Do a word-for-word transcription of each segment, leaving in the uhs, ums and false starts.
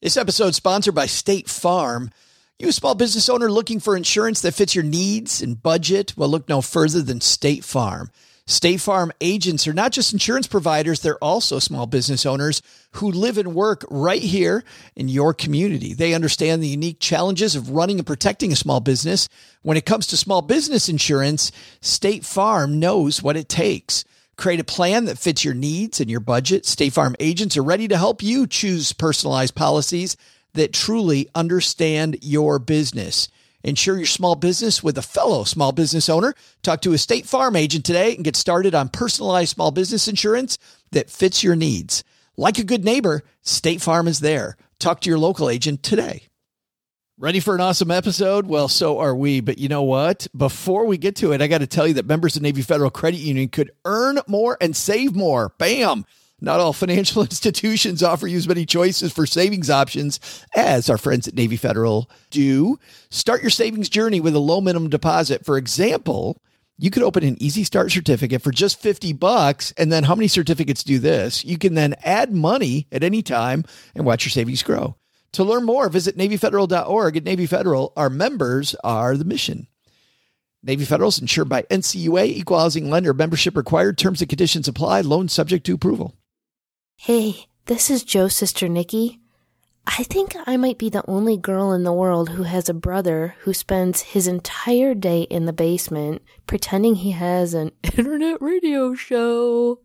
This episode is sponsored by State Farm. You a small business owner looking for insurance that fits your needs and budget? Well, look no further than State Farm. State Farm agents are not just insurance providers, they're also small business owners who live and work right here in your community. They understand the unique challenges of running and protecting a small business. When it comes to small business insurance, State Farm knows what it takes. Create a plan that fits your needs and your budget. State Farm agents are ready to help you choose personalized policies that truly understand your business. Insure your small business with a fellow small business owner. Talk to a State Farm agent today and get started on personalized small business insurance that fits your needs. Like a good neighbor, State Farm is there. Talk to your local agent today. Ready for an awesome episode? Well, so are we. But you know what? Before we get to it, I got to tell you that members of Navy Federal Credit Union could earn more and save more. Bam! Not all financial institutions offer you as many choices for savings options as our friends at Navy Federal do. Start your savings journey with a low minimum deposit. For example, you could open an Easy Start certificate for just fifty bucks. And then how many certificates do this? You can then add money at any time and watch your savings grow. To learn more, visit Navy Federal dot org. At Navy Federal, our members are the mission. Navy Federal is insured by N C U A, Equal Housing Lender. Membership required. Terms and conditions apply. Loan subject to approval. Hey, this is Joe's sister Nikki. I think I might be the only girl in the world who has a brother who spends his entire day in the basement pretending he has an internet radio show.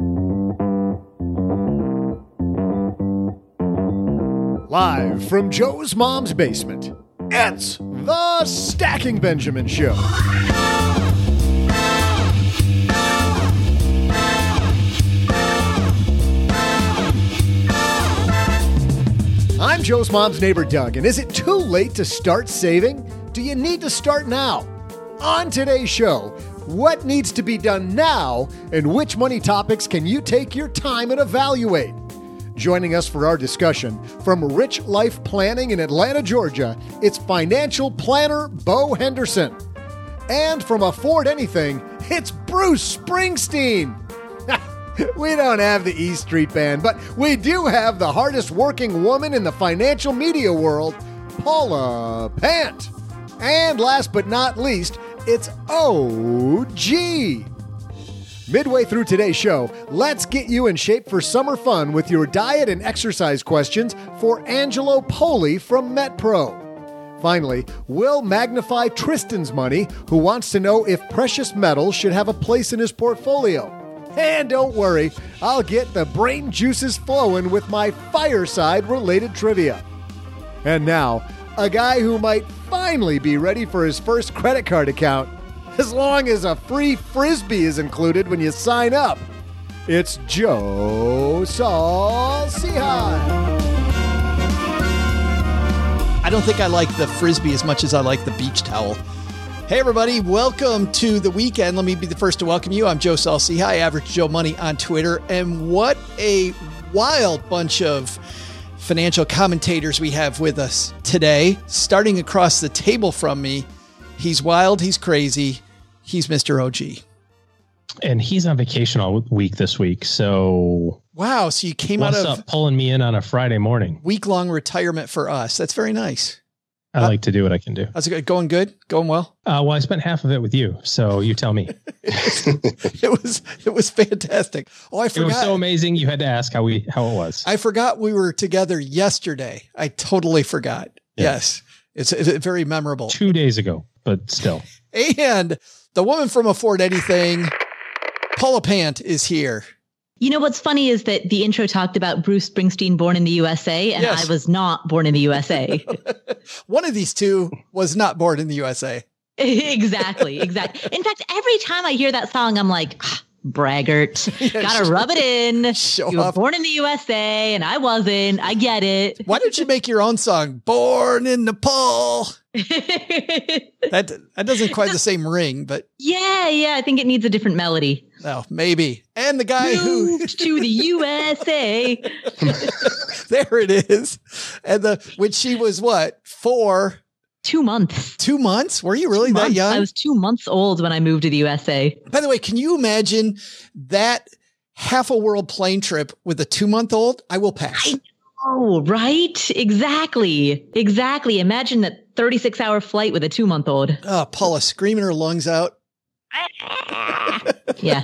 Live from Joe's mom's basement, it's the Stacking Benjamin Show. I'm Joe's mom's neighbor, Doug, and is it too late to start saving? Do you need to start now? On today's show, what needs to be done now, and which money topics can you take your time and evaluate? Joining us for our discussion, from Rich Life Planning in Atlanta, Georgia, it's financial planner Bo Henderson. And from Afford Anything, it's Bruce Springsteen. We don't have the E Street Band, but we do have the hardest working woman in the financial media world, Paula Pant. And last but not least, it's O G. Midway through today's show, let's get you in shape for summer fun with your diet and exercise questions for Angelo Poli from MetPro. Finally, we'll magnify Tristan's money, who wants to know if precious metals should have a place in his portfolio. And don't worry, I'll get the brain juices flowing with my fireside-related trivia. And now, a guy who might finally be ready for his first credit card account, as long as a free Frisbee is included when you sign up. It's Joe Saul-Sehy. I don't think I like the Frisbee as much as I like the beach towel. Hey, everybody. Welcome to the weekend. Let me be the first to welcome you. I'm Joe Saul-Sehy, Average Joe Money on Twitter. And what a wild bunch of financial commentators we have with us today. Starting across the table from me, he's wild, he's crazy, he's Mister O G. And he's on vacation all week this week, so... Wow, so you came out of... What's up pulling me in on a Friday morning? Week-long retirement for us. That's very nice. I like to do what I can do. How's it going? Good? Going well? Uh, well, I spent half of it with you, so you tell me. it was it was fantastic. Oh, I forgot. It was so amazing. You had to ask how we how it was. I forgot we were together yesterday. I totally forgot. Yeah. Yes, it's, it's very memorable. Two days ago, but still. And the woman from Afford Anything, Paula Pant, is here. You know, what's funny is that the intro talked about Bruce Springsteen born in the U S A, and yes. I was not born in the U S A. One of these two was not born in the U S A. Exactly. Exactly. In fact, every time I hear that song, I'm like, ah, braggart, yeah, gotta show, rub it in. Show you were up. born in the U S A and I wasn't. I get it. Why don't you make your own song? Born in Nepal. that that doesn't quite the same ring, but yeah, yeah, I think it needs a different melody. Oh, maybe. And the guy Moved who to the U S A. There it is. And the when she was what? Four. Two months. Two months? Were you really that young? I was two months old when I moved to the U S A. By the way, can you imagine that half a world plane trip with a two month old? I will pass. I Oh, right. Exactly. Exactly. Imagine that thirty-six hour flight with a two month old. Oh, Paula screaming her lungs out. Yeah.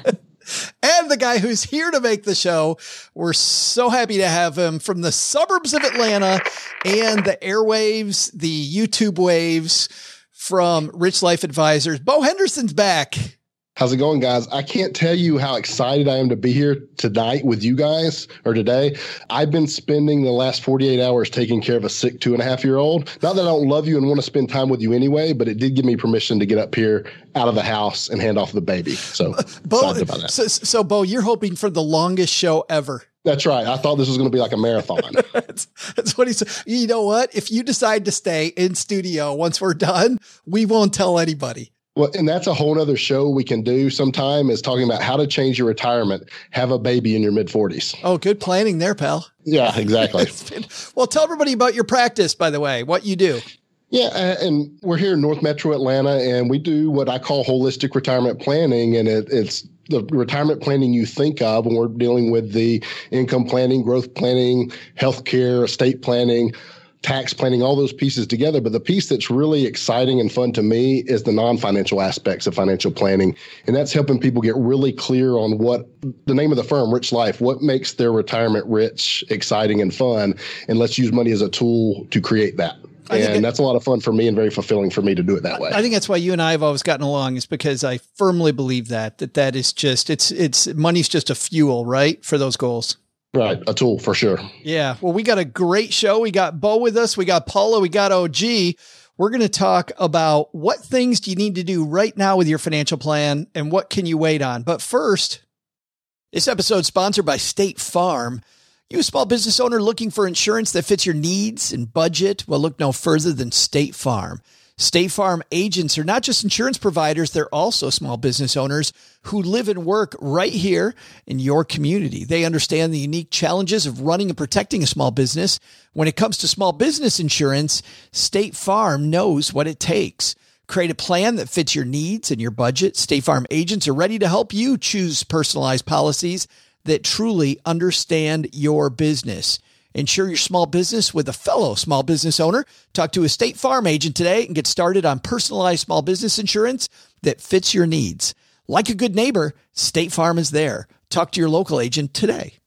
And the guy who's here to make the show. We're so happy to have him from the suburbs of Atlanta and the airwaves, the YouTube waves from Rich Life Advisors. Bo Henderson's back. How's it going, guys? I can't tell you how excited I am to be here tonight with you guys, or today. I've been spending the last forty-eight hours taking care of a sick two and a half year old. Not that I don't love you and want to spend time with you anyway, but it did give me permission to get up here out of the house and hand off the baby. So, Bo, excited about that. So, so, Bo, you're hoping for the longest show ever. That's right. I thought this was going to be like a marathon. that's, that's what he said. You know what? If you decide to stay in studio once we're done, we won't tell anybody. Well, and that's a whole other show we can do sometime, is talking about how to change your retirement, have a baby in your mid forties. Oh, good planning there, pal. Yeah, exactly. been, well, tell everybody about your practice, by the way, what you do. Yeah, and we're here in North Metro Atlanta, and we do what I call holistic retirement planning, and it, it's the retirement planning you think of when we're dealing with the income planning, growth planning, healthcare, estate planning, tax planning, all those pieces together. But the piece that's really exciting and fun to me is the non-financial aspects of financial planning. And that's helping people get really clear on what the name of the firm, Rich Life, what makes their retirement rich, exciting, and fun. And let's use money as a tool to create that. And it, that's a lot of fun for me and very fulfilling for me to do it that way. I think that's why you and I have always gotten along, is because I firmly believe that, that that is just, it's, it's money's just a fuel, right? For those goals. Right. A tool for sure. Yeah. Well, we got a great show. We got Bo with us. We got Paula. We got O G. We're going to talk about what things do you need to do right now with your financial plan and what can you wait on. But first, this episode is sponsored by State Farm. You a small business owner looking for insurance that fits your needs and budget? Well, look no further than State Farm. State Farm agents are not just insurance providers, they're also small business owners who live and work right here in your community. They understand the unique challenges of running and protecting a small business. When it comes to small business insurance, State Farm knows what it takes. Create a plan that fits your needs and your budget. State Farm agents are ready to help you choose personalized policies that truly understand your business. Insure your small business with a fellow small business owner. Talk to a State Farm agent today and get started on personalized small business insurance that fits your needs. Like a good neighbor, State Farm is there. Talk to your local agent today.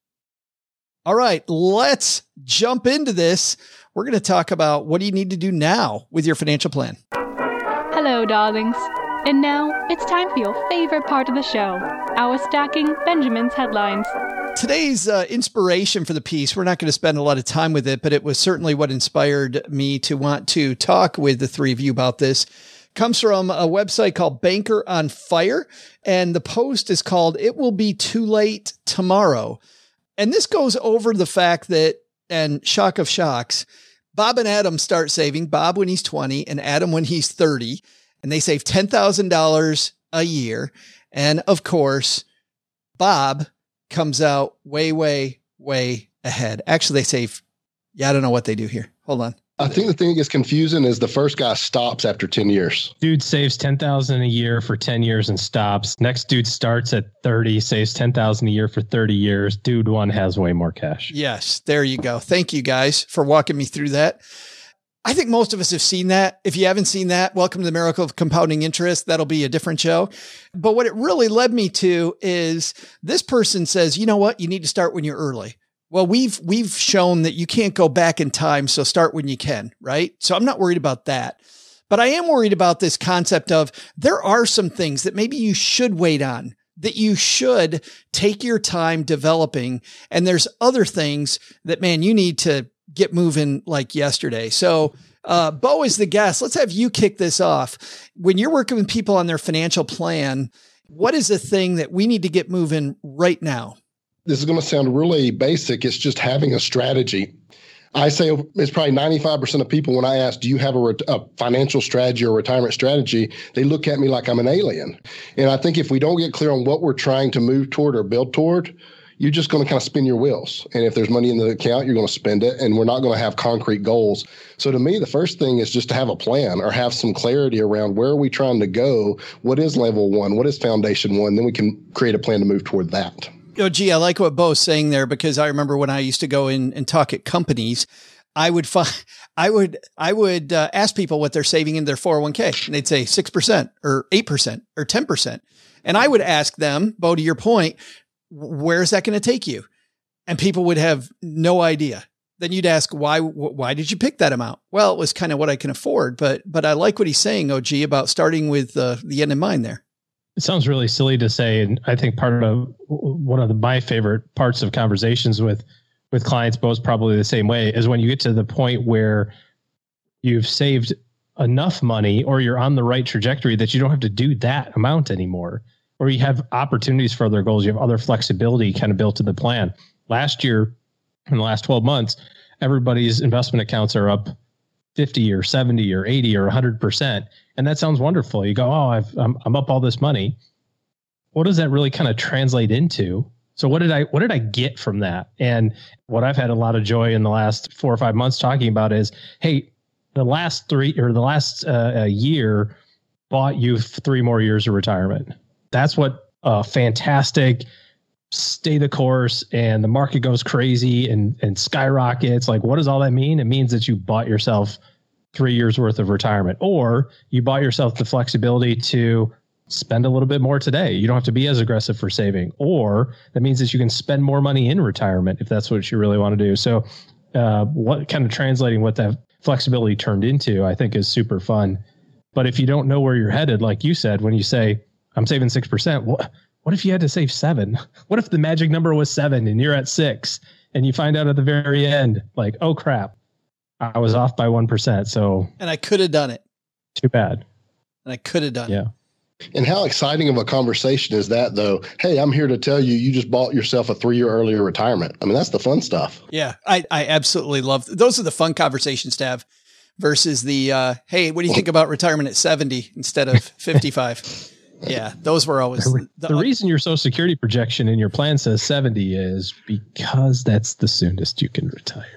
All right, let's jump into this. We're going to talk about what do you need to do now with your financial plan. Hello, darlings. And now it's time for your favorite part of the show, our Stacking Benjamin's headlines. Today's uh, inspiration for the piece, we're not going to spend a lot of time with it, but it was certainly what inspired me to want to talk with the three of you about this, comes from a website called Banker on Fire. And the post is called, "It Will Be Too Late Tomorrow." And this goes over the fact that, and shock of shocks, Bob and Adam start saving, Bob when he's twenty and Adam when he's thirty. And they save ten thousand dollars a year. And of course, Bob comes out way, way, way ahead. Actually, they save, yeah, I don't know what they do here. Hold on. I think the thing that gets confusing is the first guy stops after ten years. Dude saves ten thousand dollars a year for ten years and stops. Next dude starts at thirty, saves ten thousand dollars a year for thirty years. Dude one has way more cash. Yes, there you go. Thank you guys for walking me through that. I think most of us have seen that. If you haven't seen that, welcome to the Miracle of Compounding Interest. That'll be a different show. But what it really led me to is this person says, you know what? You need to start when you're early. Well, we've, we've shown that you can't go back in time. So start when you can, right? So I'm not worried about that, but I am worried about this concept of there are some things that maybe you should wait on, that you should take your time developing. And there's other things that, man, you need to get moving like yesterday. So, uh, Bo is the guest. Let's have you kick this off. When you're working with people on their financial plan, what is the thing that we need to get moving right now? This is going to sound really basic. It's just having a strategy. I say it's probably ninety-five percent of people when I ask, do you have a, re- a financial strategy or retirement strategy? They look at me like I'm an alien. And I think if we don't get clear on what we're trying to move toward or build toward, you're just going to kind of spin your wheels. And if there's money in the account, you're going to spend it, and we're not going to have concrete goals. So to me, the first thing is just to have a plan or have some clarity around where are we trying to go? What is level one? What is foundation one? Then we can create a plan to move toward that. Oh, gee, I like what Bo's saying there, because I remember when I used to go in and talk at companies, I would find, I would, I would uh, ask people what they're saving in their four oh one k, and they'd say six percent or eight percent or ten percent. And I would ask them, Bo, to your point, where is that going to take you? And people would have no idea. Then you'd ask, why, why did you pick that amount? Well, it was kind of what I can afford, but, but I like what he's saying, O G, about starting with uh, the end in mind there. It sounds really silly to say, and I think part of one of the, my favorite parts of conversations with with clients, both probably the same way, is when you get to the point where you've saved enough money or you're on the right trajectory that you don't have to do that amount anymore, or you have opportunities for other goals. You have other flexibility kind of built to the plan. Last year, in the last twelve months, everybody's investment accounts are up fifty or seventy or eighty or one hundred percent. And that sounds wonderful. You go, oh, I've, I'm, I'm up all this money. What does that really kind of translate into? So what did I, what did I get from that? And what I've had a lot of joy in the last four or five months talking about is, hey, the last three or the last uh, year bought you three more years of retirement. That's what a fantastic stay the course and the market goes crazy and, and skyrockets. Like, what does all that mean? It means that you bought yourself three years worth of retirement, or you bought yourself the flexibility to spend a little bit more today. You don't have to be as aggressive for saving, or that means that you can spend more money in retirement if that's what you really want to do. So uh, what kind of translating what that flexibility turned into, I think, is super fun. But if you don't know where you're headed, like you said, when you say, I'm saving six percent, what, what if you had to save seven? What if the magic number was seven and you're at six and you find out at the very end, like, oh crap, I was off by one percent. So, and I could have done it. Too bad. And I could have done yeah. it. And how exciting of a conversation is that, though? Hey, I'm here to tell you, you just bought yourself a three-year earlier retirement. I mean, that's the fun stuff. Yeah, I, I absolutely love those are the fun conversations to have versus the, uh, hey, what do you think about retirement at seventy instead of fifty-five? Yeah, those were always the, the, the reason your Social Security projection in your plan says seventy is because that's the soonest you can retire.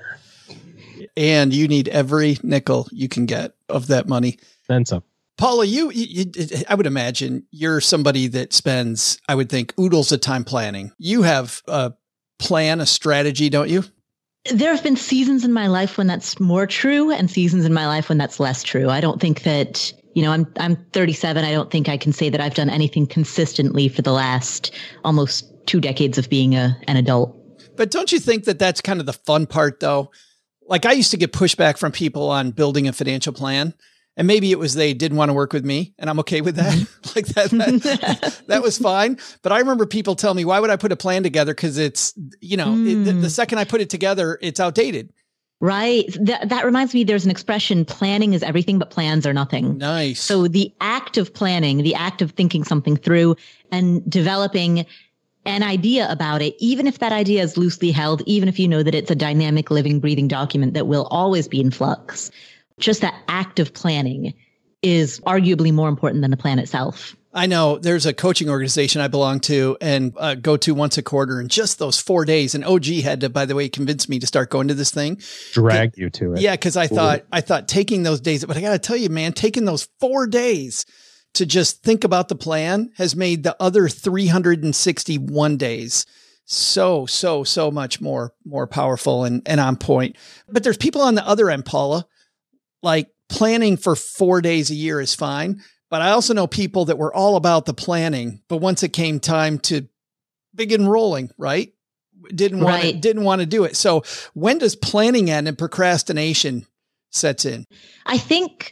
And you need every nickel you can get of that money. Then some. Paula, you, you, I would imagine you're somebody that spends, I would think, oodles of time planning. You have a plan, a strategy, don't you? There have been seasons in my life when that's more true and seasons in my life when that's less true. I don't think that, you know, I'm, I'm thirty-seven. I don't think I can say that I've done anything consistently for the last almost two decades of being a, an adult. But don't you think that that's kind of the fun part, though? Like, I used to get pushback from people on building a financial plan, and maybe it was they didn't want to work with me, and I'm okay with that. like that, that, that was fine. But I remember people tell me, why would I put a plan together? Because it's, you know, mm. it, the, the second I put it together, it's outdated. Right. That, that reminds me, there's an expression, planning is everything, but plans are nothing. Nice. So the act of planning, the act of thinking something through and developing an idea about it, even if that idea is loosely held, even if you know that it's a dynamic, living, breathing document that will always be in flux, just that act of planning is arguably more important than the plan itself. I know there's a coaching organization I belong to and uh, go to once a quarter, and just those four days. And O G had to, by the way, convince me to start going to this thing. Drag you to it. Yeah. Cause I thought, I thought taking those days, but I got to tell you, man, taking those four days to just think about the plan has made the other three hundred sixty-one days so, so, so much more, more powerful and, and on point. But there's people on the other end, Paula, like planning for four days a year is fine. But I also know people that were all about the planning, but once it came time to begin rolling, right? Didn't want right. to, didn't want to do it. So when does planning end and procrastination sets in? I think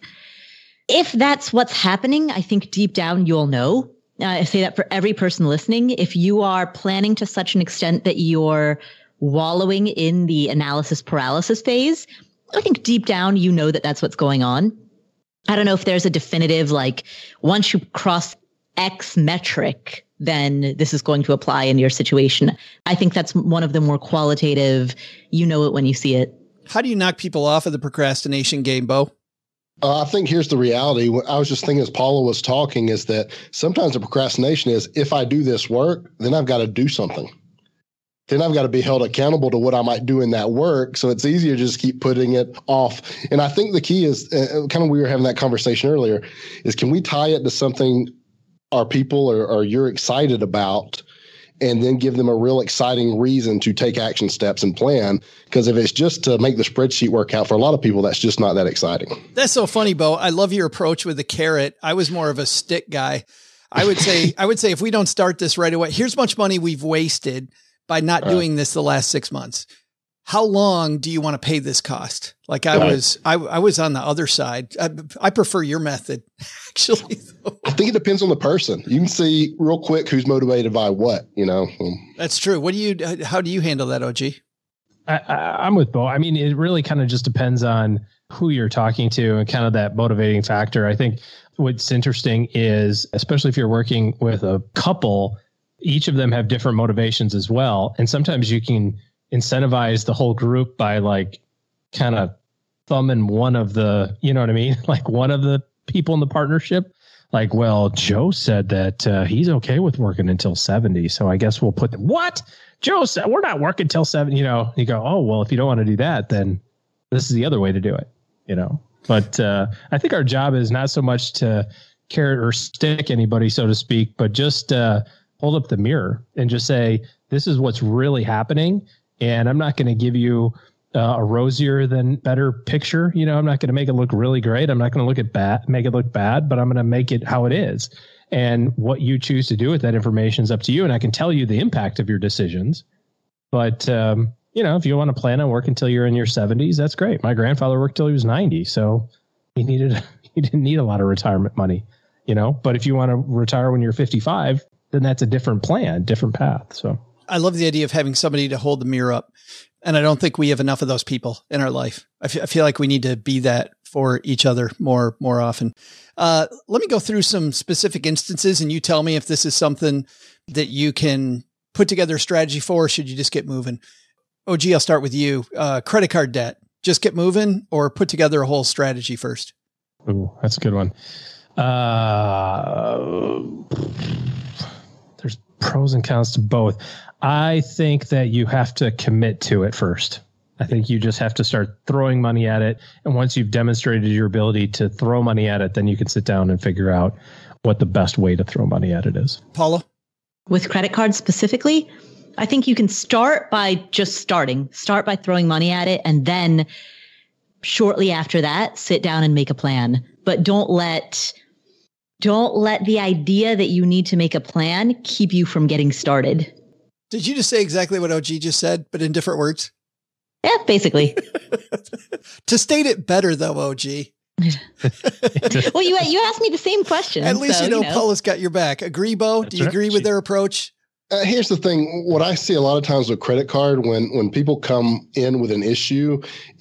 if that's what's happening, I think deep down you'll know. Uh, I say that for every person listening. If you are planning to such an extent that you're wallowing in the analysis paralysis phase, I think deep down you know that that's what's going on. I don't know if there's a definitive, like, once you cross X metric, then this is going to apply in your situation. I think that's one of the more qualitative, you know it when you see it. How do you knock people off of the procrastination game, Bo? Uh, I think here's the reality. What I was just thinking as Paula was talking is that sometimes the procrastination is, if I do this work, then I've got to do something. Then I've got to be held accountable to what I might do in that work. So it's easier to just keep putting it off. And I think the key is uh, kind of, we were having that conversation earlier, is can we tie it to something our people or, or you're excited about? and then give them a real exciting reason to take action steps and plan. Because if it's just to make the spreadsheet work out, for a lot of people, that's just not that exciting. That's so funny, Bo. I love your approach with the carrot. I was more of a stick guy. I would say, I would say if we don't start this right away, here's much money we've wasted by not right. doing this the last six months. How long do you want to pay this cost? Like I right. was, I, I was on the other side. I, I prefer your method, actually. I think it depends on the person. You can see real quick who's motivated by what, you know. That's true. What do you, how do you handle that, O G? I, I, I'm with Bo. I mean, it really kind of just depends on who you're talking to and kind of that motivating factor. I think what's interesting is, especially if you're working with a couple, each of them have different motivations as well. And sometimes you can incentivize the whole group by like kind of thumbing one of the, you know what I mean? Like one of the people in the partnership, like, well, Joe said that uh, he's okay with working until seventy. So I guess we'll put the, what? Joe said we're not working till seventy, you know, you go, oh, well, if you don't want to do that, then this is the other way to do it, you know? But uh, I think our job is not so much to carrot or stick anybody, so to speak, but just uh, hold up the mirror and just say, this is what's really happening. And I'm not going to give you uh, a rosier than better picture. You know, I'm not going to make it look really great. I'm not going to look at bad, make it look bad, but I'm going to make it how it is. And what you choose to do with that information is up to you. And I can tell you the impact of your decisions. But, um, you know, if you want to plan on working until you're in your seventies, that's great. My grandfather worked till he was ninety. So he needed, he didn't need a lot of retirement money, you know, but if you want to retire when you're fifty-five, then that's a different plan, different path. So I love the idea of having somebody to hold the mirror up. And I don't think we have enough of those people in our life. I, f- I feel like we need to be that for each other more, more often. Uh, let me go through some specific instances and you tell me if this is something that you can put together a strategy for, or should you just get moving? O G, I'll start with you. Uh, credit card debt, just get moving or put together a whole strategy first? Ooh, that's a good one. Uh, there's pros and cons to both. I think that you have to commit to it first. I think you just have to start throwing money at it. And once you've demonstrated your ability to throw money at it, then you can sit down and figure out what the best way to throw money at it is. Paula? With credit cards specifically, I think you can start by just starting. Start by throwing money at it. And then shortly after that, sit down and make a plan. But don't let... Don't let the idea that you need to make a plan keep you from getting started. Did you just say exactly what O G just said, but in different words? Yeah, basically. To state it better, though, O G. Well, you you asked me the same question. At least so, you know, you know Paula's got your back. Agree, Bo? That's Do you right. agree with their approach? Uh, here's the thing. What I see a lot of times with credit card, when when people come in with an issue,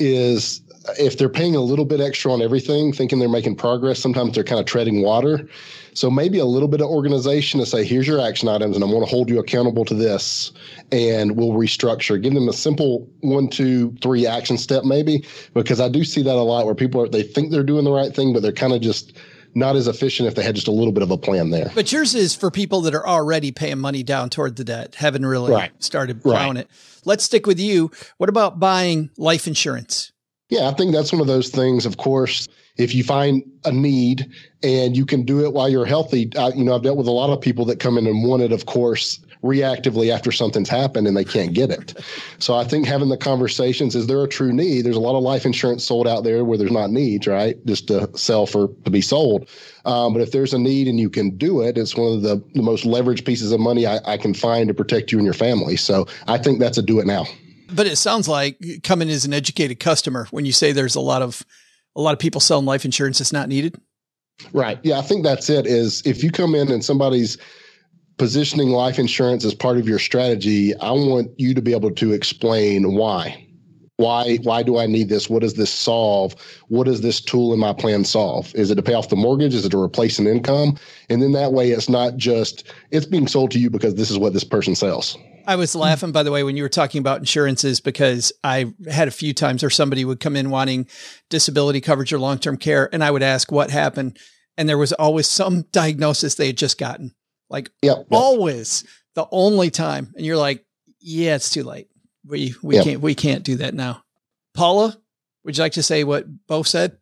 is if they're paying a little bit extra on everything, thinking they're making progress, sometimes they're kind of treading water. So maybe a little bit of organization to say, here's your action items, and I want to hold you accountable to this, and we'll restructure. Give them a simple one, two, three action step maybe, because I do see that a lot where people are, they think they're doing the right thing, but they're kind of just not as efficient if they had just a little bit of a plan there. But yours is for people that are already paying money down toward the debt, haven't really right. started plowing right. it. Let's stick with you. What about buying life insurance? Yeah, I think that's one of those things. Of course, if you find a need and you can do it while you're healthy, uh, you know, I've dealt with a lot of people that come in and want it, of course, reactively after something's happened and they can't get it. So I think having the conversations, is there a true need? There's a lot of life insurance sold out there where there's not needs, right? Just to sell for, to be sold. Um, but if there's a need and you can do it, it's one of the, the most leveraged pieces of money I, I can find to protect you and your family. So I think that's a do it now. But it sounds like coming as an educated customer when you say there's a lot of a lot of people selling life insurance that's not needed. Right. Yeah, I think that's it. Is if you come in and somebody's positioning life insurance as part of your strategy, I want you to be able to explain why. Why why do I need this? What does this solve? What does this tool in my plan solve? Is it to pay off the mortgage? Is it to replace an income? And then that way it's not just, it's being sold to you because this is what this person sells. I was laughing, by the way, when you were talking about insurances, because I had a few times where somebody would come in wanting disability coverage or long-term care, and I would ask what happened. And there was always some diagnosis they had just gotten, like yep, yep. always the only time. And you're like, yeah, it's too late. We, we yep. can't, we can't do that now. Paula, would you like to say what Bo said?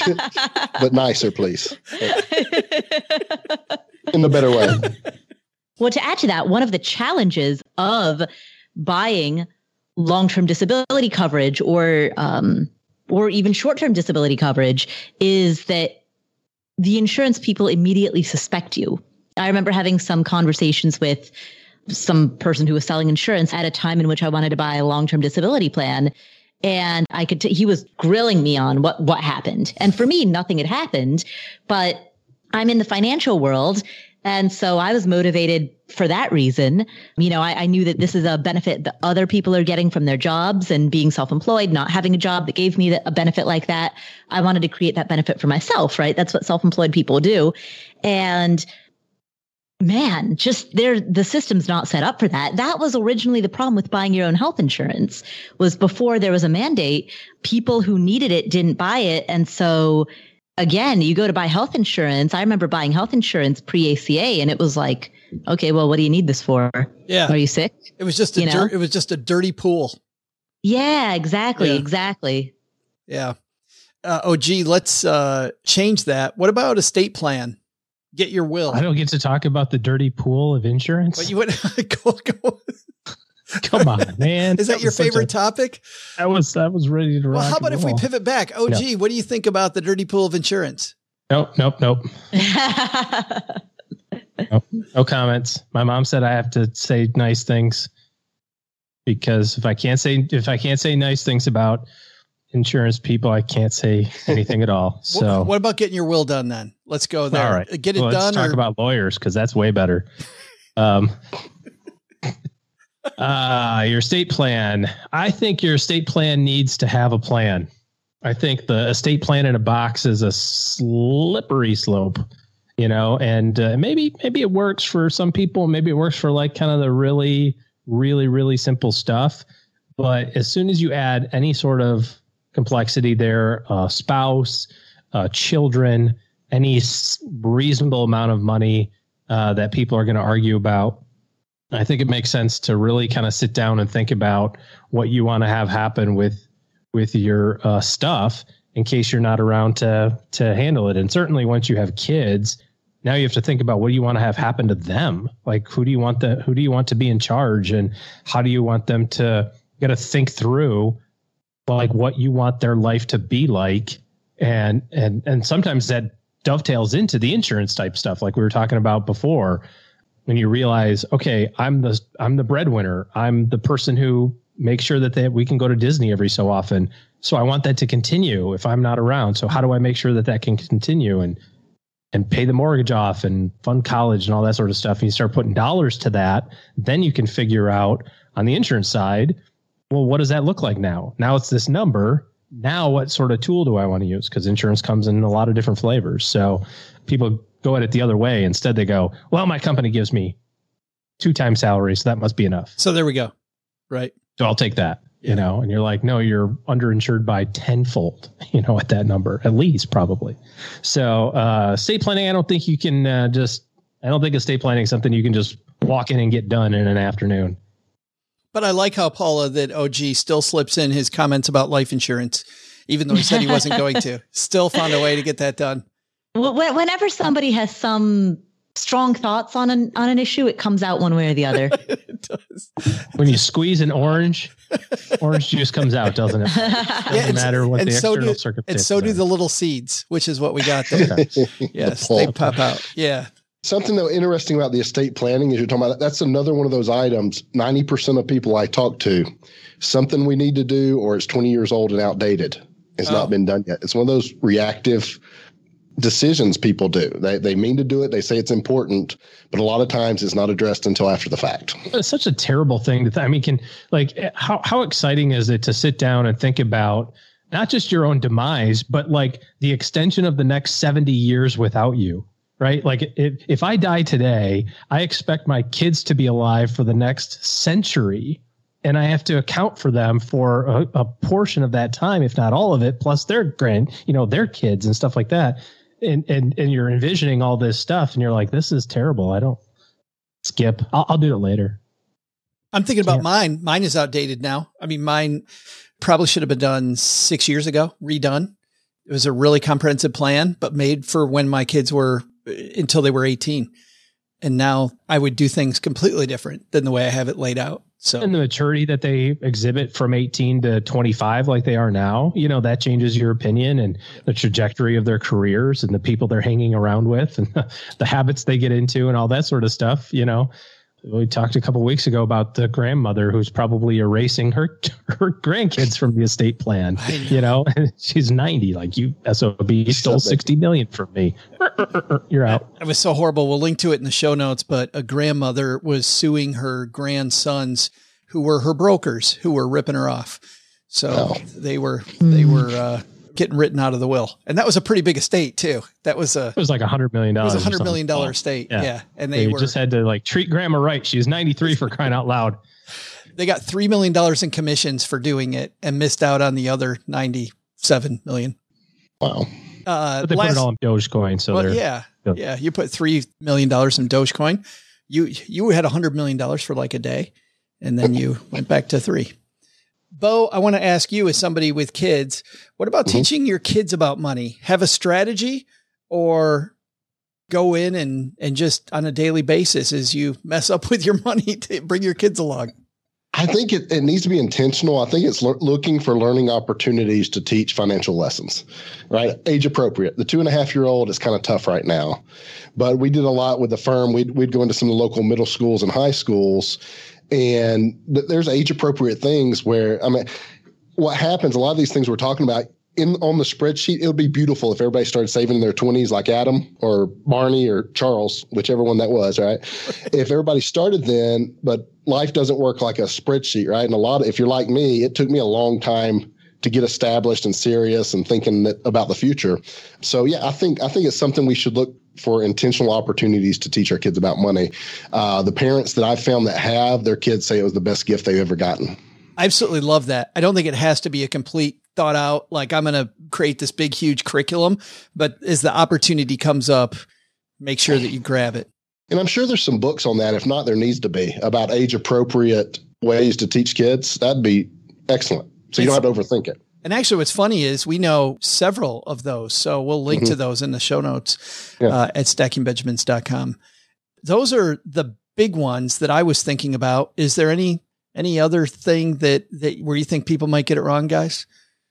But nicer, please. In the better way. Well, to add to that, one of the challenges of buying long-term disability coverage or um, or even short-term disability coverage is that the insurance people immediately suspect you. I remember having some conversations with some person who was selling insurance at a time in which I wanted to buy a long-term disability plan. And I could, t- he was grilling me on what, what happened. And for me, nothing had happened, but I'm in the financial world. And so I was motivated for that reason. You know, I, I knew that this is a benefit that other people are getting from their jobs and being self-employed, not having a job that gave me the, a benefit like that. I wanted to create that benefit for myself, right? That's what self-employed people do. And man, just there, the system's not set up for that. That was originally the problem with buying your own health insurance, was before there was a mandate, people who needed it didn't buy it. And so again, you go to buy health insurance. I remember buying health insurance pre-A C A, and it was like, okay, well, what do you need this for? Yeah. Are you sick? It was just a You know? dirt, it was just a dirty pool. Yeah, exactly. Yeah. Exactly. Yeah. Uh, oh, gee, let's uh, change that. What about estate plan? Get your will. I don't get to talk about the dirty pool of insurance. But you would go, go. Come on, man. Is that, that your favorite a, topic? I was, I was ready to rock. Well, how about if we roll. pivot back? Oh, no. gee, what do you think about the dirty pool of insurance? Nope, nope, nope. nope. No comments. My mom said I have to say nice things because if I can't say if I can't say nice things about insurance people, I can't say anything at all. So, what, what about getting your will done then? Let's go there. All right, get it well, done. Let's talk or... about lawyers because that's way better. Um. Uh, your estate plan. I think your estate plan needs to have a plan. I think the estate plan in a box is a slippery slope, you know, and uh, maybe, maybe it works for some people. Maybe it works for like kind of the really, really, really simple stuff. But as soon as you add any sort of complexity there, uh, spouse, uh, children, any reasonable amount of money uh, that people are going to argue about, I think it makes sense to really kind of sit down and think about what you want to have happen with with your uh, stuff in case you're not around to to handle it. And certainly once you have kids, now you have to think about what do you want to have happen to them? Like who do you want the who do you want to be in charge, and how do you want them to? You got to think through like what you want their life to be like, and and and sometimes that dovetails into the insurance type stuff like we were talking about before. When you realize, okay, I'm the I'm the breadwinner. I'm the person who makes sure that they, we can go to Disney every so often. So I want that to continue if I'm not around. So how do I make sure that that can continue and and pay the mortgage off and fund college and all that sort of stuff? And you start putting dollars to that, then you can figure out on the insurance side, well, what does that look like now? Now it's this number. Now what sort of tool do I want to use? Because insurance comes in a lot of different flavors. So people go at it the other way. Instead, they go, well, my company gives me two times salary, so that must be enough. So there we go. Right. So I'll take that, yeah. you know, and you're like, no, you're underinsured by tenfold, you know, at that number, at least probably. So uh, estate planning, I don't think you can uh, just, I don't think estate planning is something you can just walk in and get done in an afternoon. But I like how Paula, that O G still slips in his comments about life insurance, even though he said he wasn't going to, still found a way to get that done. Whenever somebody has some strong thoughts on an on an issue, it comes out one way or the other. It does. When you squeeze an orange, orange juice comes out, doesn't it? Doesn't yeah, matter what the so external do, circumstances And so do are. the little seeds, which is what we got there. Yes, they pop out. Yeah. Something though interesting about the estate planning is you're talking about, that's another one of those items. ninety percent of people I talk to, something we need to do, or it's twenty years old and outdated. It's oh. not been done yet. It's one of those reactive decisions people do. They they mean to do it. They say it's important, but a lot of times it's not addressed until after the fact. It's such a terrible thing to th- I mean, can like how how exciting is it to sit down and think about not just your own demise, but like the extension of the next seventy years without you, right? Like if if I die today, I expect my kids to be alive for the next century. And I have to account for them for a, a portion of that time, if not all of it, plus their grand, you know, their kids and stuff like that. And, and, and you're envisioning all this stuff and you're like, this is terrible. I don't skip. I'll, I'll do it later. I'm thinking about Yeah. mine. Mine is outdated now. I mean, mine probably should have been done six years ago, redone. It was a really comprehensive plan, but made for when my kids were until they were eighteen. And now I would do things completely different than the way I have it laid out. So, and the maturity that they exhibit from eighteen to twenty-five, like they are now, you know, that changes your opinion and the trajectory of their careers and the people they're hanging around with and the, the habits they get into and all that sort of stuff. You know, we talked a couple of weeks ago about the grandmother who's probably erasing her her grandkids from the estate plan. Know. You know, she's ninety. Like, you S O B stole sixty million from me. You're out. It was so horrible. We'll link to it in the show notes, but a grandmother was suing her grandsons who were her brokers who were ripping her off. So oh. they were, they were, uh, getting written out of the will. And that was a pretty big estate too. That was a, it was like a hundred million dollars. It was a hundred million dollar estate. Yeah. yeah. And they, they were, just had to like treat grandma right. She's ninety-three for crying out loud. They got three million dollars in commissions for doing it and missed out on the other ninety-seven million. Wow. Uh, but they last, put it all in Dogecoin. So well, they're, yeah, good. yeah. You put three million dollars in Dogecoin. You, you had a hundred million dollars for like a day and then you went back to three. Bo, I want to ask you, as somebody with kids, what about mm-hmm. teaching your kids about money? Have a strategy, or go in and, and just on a daily basis as you mess up with your money to bring your kids along? I think it, it needs to be intentional. I think it's lo- looking for learning opportunities to teach financial lessons, right? Age appropriate. The two and a half year old is kind of tough right now, but we did a lot with the firm. We'd, we'd go into some of the local middle schools and high schools, and th- there's age appropriate things where, I mean, what happens, a lot of these things we're talking about in on the spreadsheet, it would be beautiful if everybody started saving in their twenties like Adam or Barney or Charles, whichever one that was, right? If everybody started then, but life doesn't work like a spreadsheet, right? And a lot of, if you're like me, it took me a long time to get established and serious and thinking that, about the future. So yeah, I think, I think it's something we should look for intentional opportunities to teach our kids about money. Uh, the parents that I've found that have, their kids say it was the best gift they've ever gotten. I absolutely love that. I don't think it has to be a complete thought out, like I'm going to create this big, huge curriculum, but as the opportunity comes up, make sure that you grab it. And I'm sure there's some books on that. If not, there needs to be about age appropriate ways to teach kids. That'd be excellent. So you it's, don't have to overthink it. And actually what's funny is we know several of those. So we'll link mm-hmm. to those in the show notes yeah. uh, at stacking benjamins dot com. Those are the big ones that I was thinking about. Is there any, any other thing that, that where you think people might get it wrong, guys?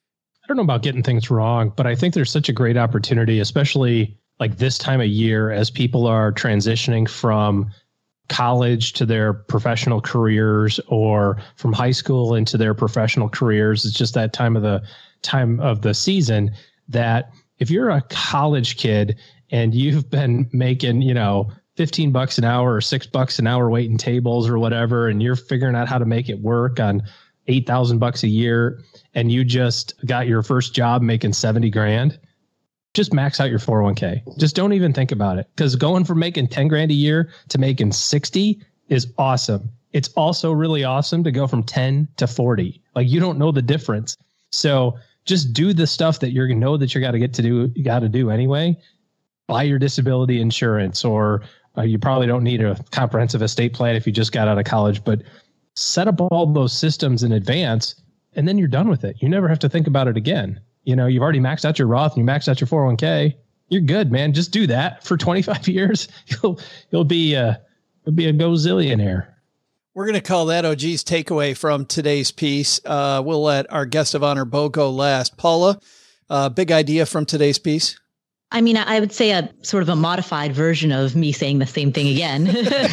I don't know about getting things wrong, but I think there's such a great opportunity, especially like this time of year, as people are transitioning from college to their professional careers or from high school into their professional careers. It's just that time of the time of the season that if you're a college kid and you've been making, you know, fifteen bucks an hour or six bucks an hour waiting tables or whatever, and you're figuring out how to make it work on eight thousand bucks a year, and you just got your first job making seventy grand, just max out your four oh one k. Just don't even think about it. Because going from making ten grand a year to making sixty is awesome. It's also really awesome to go from ten to forty. Like, you don't know the difference. So just do the stuff that you're going to know that you got to get to do, you got to do anyway. Buy your disability insurance, or uh, you probably don't need a comprehensive estate plan if you just got out of college, but set up all those systems in advance, and then you're done with it. You never have to think about it again. You know, you've already maxed out your Roth and you maxed out your four oh one k. You're good, man. Just do that for twenty-five years. You'll, you'll be a, you'll be a gozillionaire. We're going to call that O G's takeaway from today's piece. Uh, we'll let our guest of honor, Bo, go last. Paula, uh, big idea from today's piece. I mean, I would say a sort of a modified version of me saying the same thing again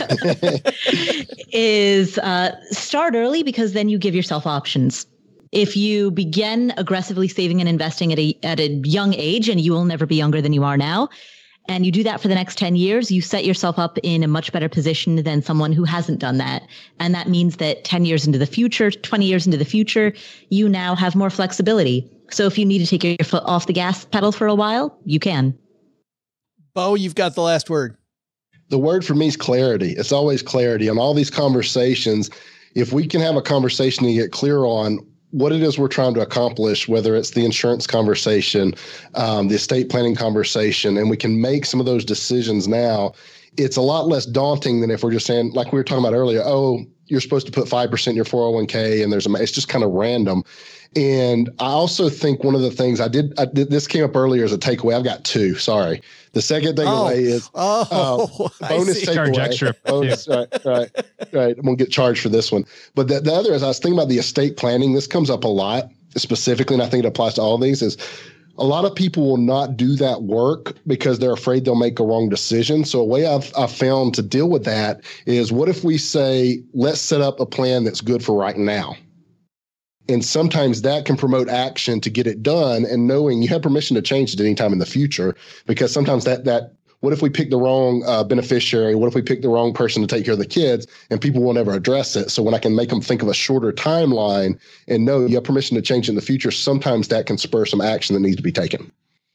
is uh, start early, because then you give yourself options. If you begin aggressively saving and investing at a at a young age, and you will never be younger than you are now, and you do that for the next ten years, you set yourself up in a much better position than someone who hasn't done that. And that means that ten years into the future, twenty years into the future, you now have more flexibility. So if you need to take your foot off the gas pedal for a while, you can. Bo, you've got the last word. The word for me is clarity. It's always clarity on all these conversations. If we can have a conversation and get clear on what it is we're trying to accomplish, whether it's the insurance conversation, um, the estate planning conversation, and we can make some of those decisions now, it's a lot less daunting than if we're just saying, like we were talking about earlier, oh, you're supposed to put five percent in your four oh one k, and there's a, it's just kind of random. And I also think one of the things I did, I did, this came up earlier as a takeaway. I've got two. Sorry. The second takeaway oh, is oh, uh, bonus takeaway. Extra. bonus, right, right, right. I'm gonna get charged for this one. But the, the other is I was thinking about the estate planning. This comes up a lot specifically, and I think it applies to all of these. Is a lot of people will not do that work because they're afraid they'll make a wrong decision. So a way I've, I've found to deal with that is, what if we say, let's set up a plan that's good for right now? And sometimes that can promote action to get it done, and knowing you have permission to change it anytime in the future, because sometimes that, that, what if we pick the wrong uh, beneficiary? What if we pick the wrong person to take care of the kids, and people won't ever address it? So when I can make them think of a shorter timeline and know you have permission to change it in the future, sometimes that can spur some action that needs to be taken.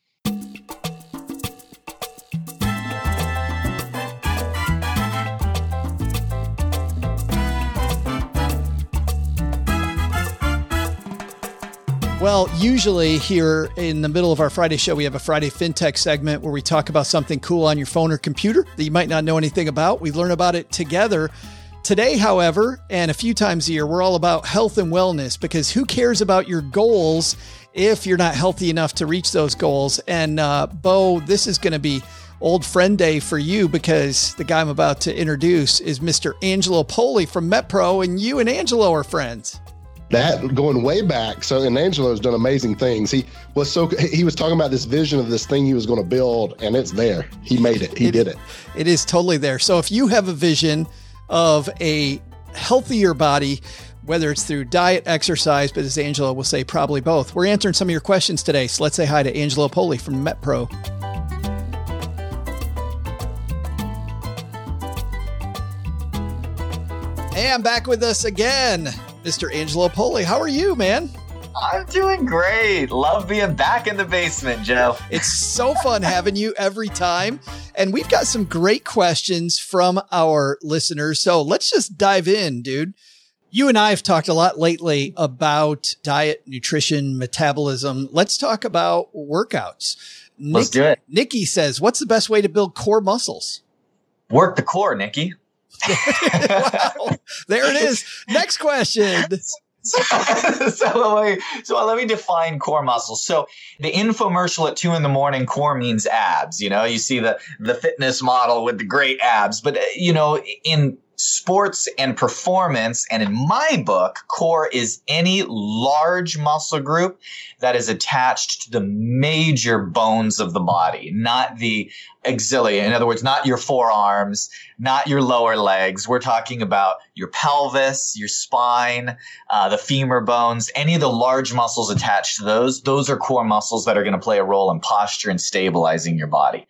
Well, usually here in the middle of our Friday show, we have a Friday FinTech segment where we talk about something cool on your phone or computer that you might not know anything about. We learn about it together. Today, however, and a few times a year, we're all about health and wellness, because who cares about your goals if you're not healthy enough to reach those goals? And uh, Bo, this is going to be old friend day for you, because the guy I'm about to introduce is Mister Angelo Poli from MetPro, and you and Angelo are friends. That going way back. So, and Angelo's done amazing things. He was so, he was talking about this vision of this thing he was going to build, and it's there. He made it. He it, did it. It is totally there. So if you have a vision of a healthier body, whether it's through diet, exercise, but as Angelo will say, probably both, we're answering some of your questions today. So let's say hi to Angelo Poli from MetPro. Hey, I'm back with us again, Mister Angelo Poli. How are you, man? I'm doing great. Love being back in the basement, Joe. It's so fun having you every time. And we've got some great questions from our listeners. So let's just dive in, dude. You and I have talked a lot lately about diet, nutrition, metabolism. Let's talk about workouts. Let's Nick, do it. Nikki says, what's the best way to build core muscles? Work the core, Nikki. Wow. There it is. Next question. So, so, let me, so let me define core muscles. So the infomercial at two in the morning, core means abs. You know, you see the, the fitness model with the great abs. But, you know, in sports and performance, and in my book, core is any large muscle group that is attached to the major bones of the body, not the axillae. In other words, not your forearms, not your lower legs. We're talking about your pelvis, your spine, uh, the femur bones, any of the large muscles attached to those. Those are core muscles that are going to play a role in posture and stabilizing your body.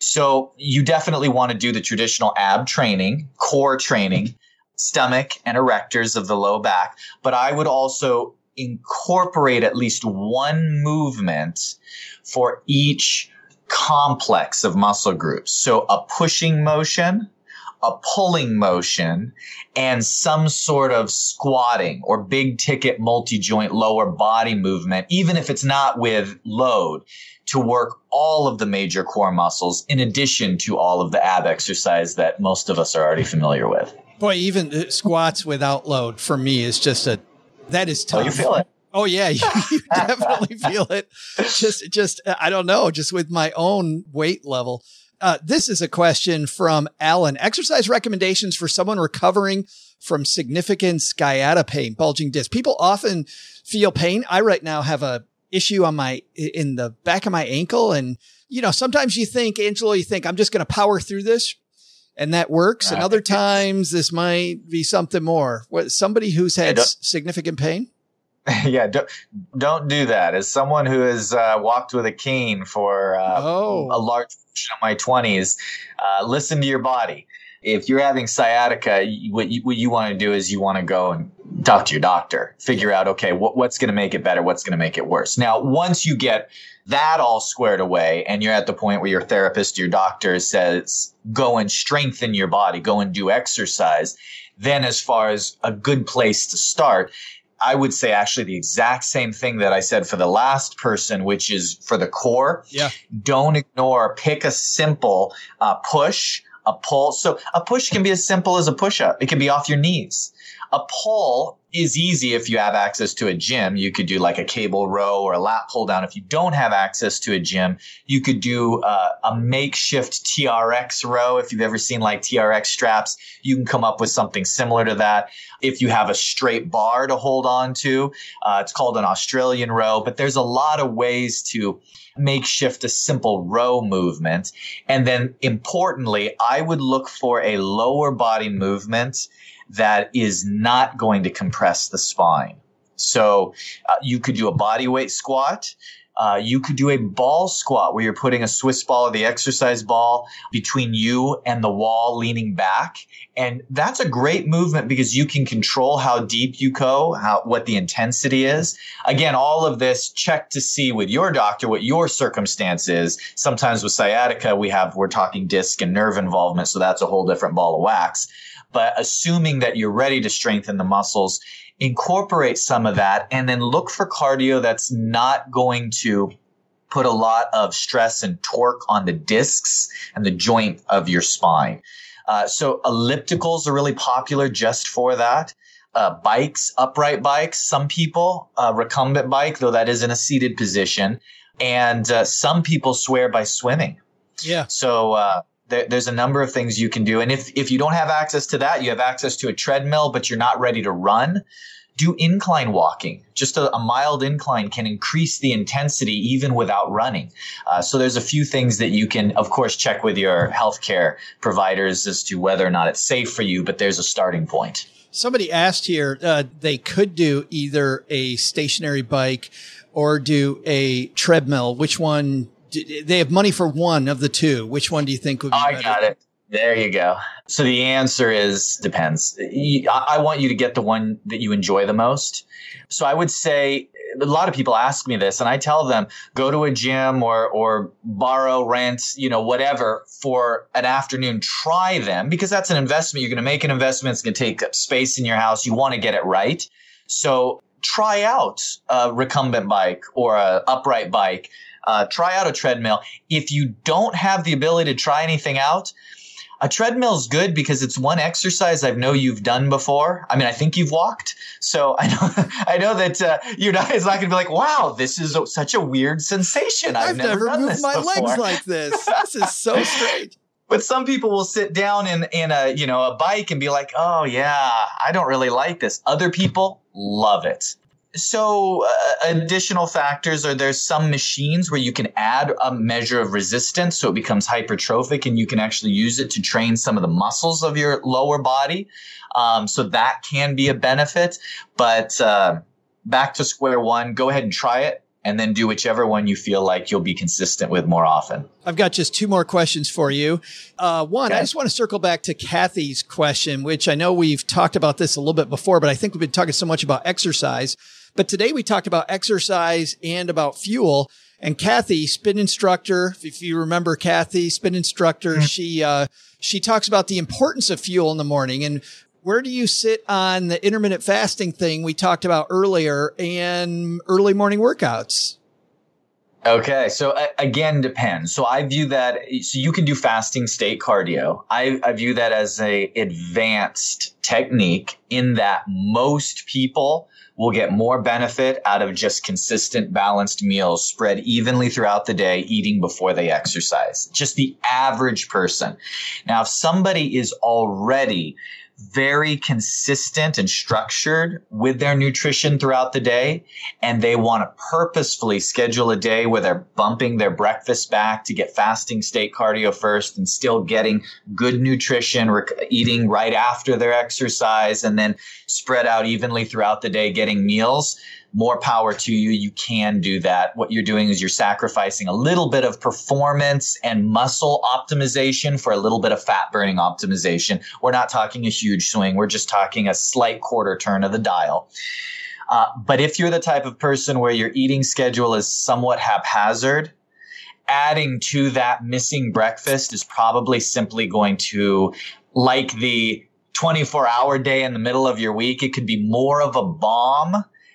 So you definitely want to do the traditional ab training, core training, stomach and erectors of the low back. But I would also incorporate at least one movement for each complex of muscle groups. So a pushing motion, a pulling motion, and some sort of squatting or big ticket multi-joint lower body movement, even if it's not with load, to work all of the major core muscles in addition to all of the ab exercise that most of us are already familiar with. Boy, even squats without load for me is just a, that is tough. Oh, you feel it. Oh yeah, you, you definitely feel it. Just, just, I don't know, just with my own weight level. Uh, this is a question from Alan. Exercise recommendations for someone recovering from significant sciatica pain, bulging disc. People often feel pain. I right now have a issue on my, in the back of my ankle. And, you know, sometimes you think, Angelo, you think I'm just going to power through this and that works. And other times this might be something more. What, somebody who's had yeah, significant pain? Yeah, don't, don't do that. As someone who has uh, walked with a cane for uh, oh. a large portion of my twenties, uh, listen to your body. If you're having sciatica, what you, what you want to do is you want to go and talk to your doctor, figure out, okay, what, what's going to make it better? What's going to make it worse? Now, once you get that all squared away and you're at the point where your therapist, your doctor says, go and strengthen your body, go and do exercise, then as far as a good place to start, I would say actually the exact same thing that I said for the last person, which is for the core. Yeah. Don't ignore, pick a simple uh, push, A pull. So a push can be as simple as a push-up. It can be off your knees. A pull is easy if you have access to a gym. You could do like a cable row or a lat pull down. If you don't have access to a gym, you could do uh, a makeshift T R X row. If you've ever seen like T R X straps, you can come up with something similar to that. If you have a straight bar to hold on to, uh, it's called an Australian row. But there's a lot of ways to makeshift a simple row movement. And then importantly, I would look for a lower body movement that is not going to compress the spine. So uh, you could do a body weight squat. Uh, you could do a ball squat where you're putting a Swiss ball or the exercise ball between you and the wall leaning back. And that's a great movement because you can control how deep you go, how, what the intensity is. Again, all of this, check to see with your doctor what your circumstance is. Sometimes with sciatica, we have, we're talking disc and nerve involvement. So that's a whole different ball of wax. But assuming that you're ready to strengthen the muscles, incorporate some of that and then look for cardio that's not going to put a lot of stress and torque on the discs and the joint of your spine. Uh, so ellipticals are really popular just for that. Uh, bikes, upright bikes, some people, uh, recumbent bike, though that is in a seated position. And uh, some people swear by swimming. Yeah. So, uh, there's a number of things you can do. And if, if you don't have access to that, you have access to a treadmill, but you're not ready to run, do incline walking. Just a, a mild incline can increase the intensity even without running. Uh, so there's a few things that you can, of course, check with your healthcare providers as to whether or not it's safe for you, but there's a starting point. Somebody asked here, uh, they could do either a stationary bike or do a treadmill. Which one? They have money for one of the two. Which one do you think would be I better? got it. There you go. So the answer is depends. I want you to get the one that you enjoy the most. So I would say a lot of people ask me this and I tell them go to a gym or, or borrow, rent, you know, whatever for an afternoon. Try them because that's an investment. You're going to make an investment. It's going to take up space in your house. You want to get it right. So try out a recumbent bike or a upright bike. Uh, try out a treadmill. If you don't have the ability to try anything out, a treadmill is good because it's one exercise I know you've done before. I mean, I think you've walked. So I know, I know that uh, you're not, it's not going to be like, wow, this is a, such a weird sensation. I've, I've never, never done moved this my before. legs like this. This is so strange. But some people will sit down in, in a, you know, a bike and be like, oh yeah, I don't really like this. Other people love it. So uh, additional factors are there's some machines where you can add a measure of resistance so it becomes hypertrophic and you can actually use it to train some of the muscles of your lower body. Um, so that can be a benefit. But uh, back to square one, go ahead and try it and then do whichever one you feel like you'll be consistent with more often. I've got just two more questions for you. Uh, one, okay. I just want to circle back to Kathy's question, which I know we've talked about this a little bit before, but I think we've been talking so much about exercise. But today we talked about exercise and about fuel. And Kathy, spin instructor, if you remember Kathy, spin instructor, mm-hmm. she uh, she talks about the importance of fuel in the morning. And where do you sit on the intermittent fasting thing we talked about earlier and early morning workouts? Okay. So uh, again, depends. So I view that, so you can do fasting state cardio. I, I view that as a advanced technique in that most people will get more benefit out of just consistent balanced meals spread evenly throughout the day, eating before they exercise. Just the average person. Now, if somebody is already very consistent and structured with their nutrition throughout the day, and they want to purposefully schedule a day where they're bumping their breakfast back to get fasting state cardio first and still getting good nutrition, rec- eating right after their exercise, and then spread out evenly throughout the day, getting meals, more power to you. You can do that. What you're doing is you're sacrificing a little bit of performance and muscle optimization for a little bit of fat burning optimization. We're not talking a huge swing. We're just talking a slight quarter turn of the dial. Uh, but if you're the type of person where your eating schedule is somewhat haphazard, adding to that missing breakfast is probably simply going to, like the twenty-four hour day in the middle of your week, it could be more of a bomb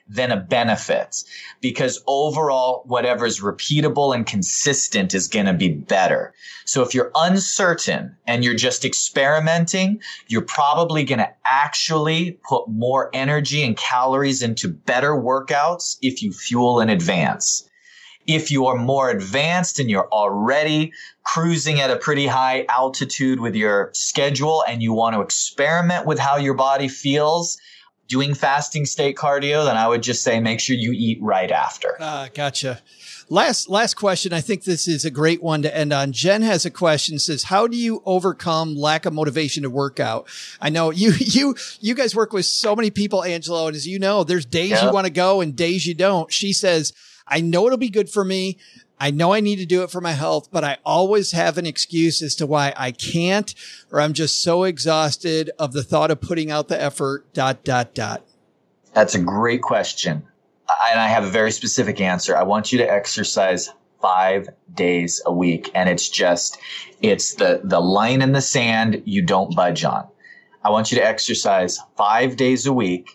than a benefit, because overall, whatever is repeatable and consistent is going to be better. So if you're uncertain and you're just experimenting, you're probably going to actually put more energy and calories into better workouts if you fuel in advance. If you are more advanced and you're already cruising at a pretty high altitude with your schedule and you want to experiment with how your body feels doing fasting state cardio, then I would just say make sure you eat right after. Uh, gotcha. Last last question. I think this is a great one to end on. Jen has a question, says, how do you overcome lack of motivation to work out? I know you you you guys work with so many people, Angelo, and as you know, there's days yep. you want to go and days you don't. She says, I know it'll be good for me. I know I need to do it for my health, but I always have an excuse as to why I can't, or I'm just so exhausted of the thought of putting out the effort, dot, dot, dot. That's a great question. And I have a very specific answer. I want you to exercise five days a week. And it's just, it's the, the line in the sand you don't budge on. I want you to exercise five days a week,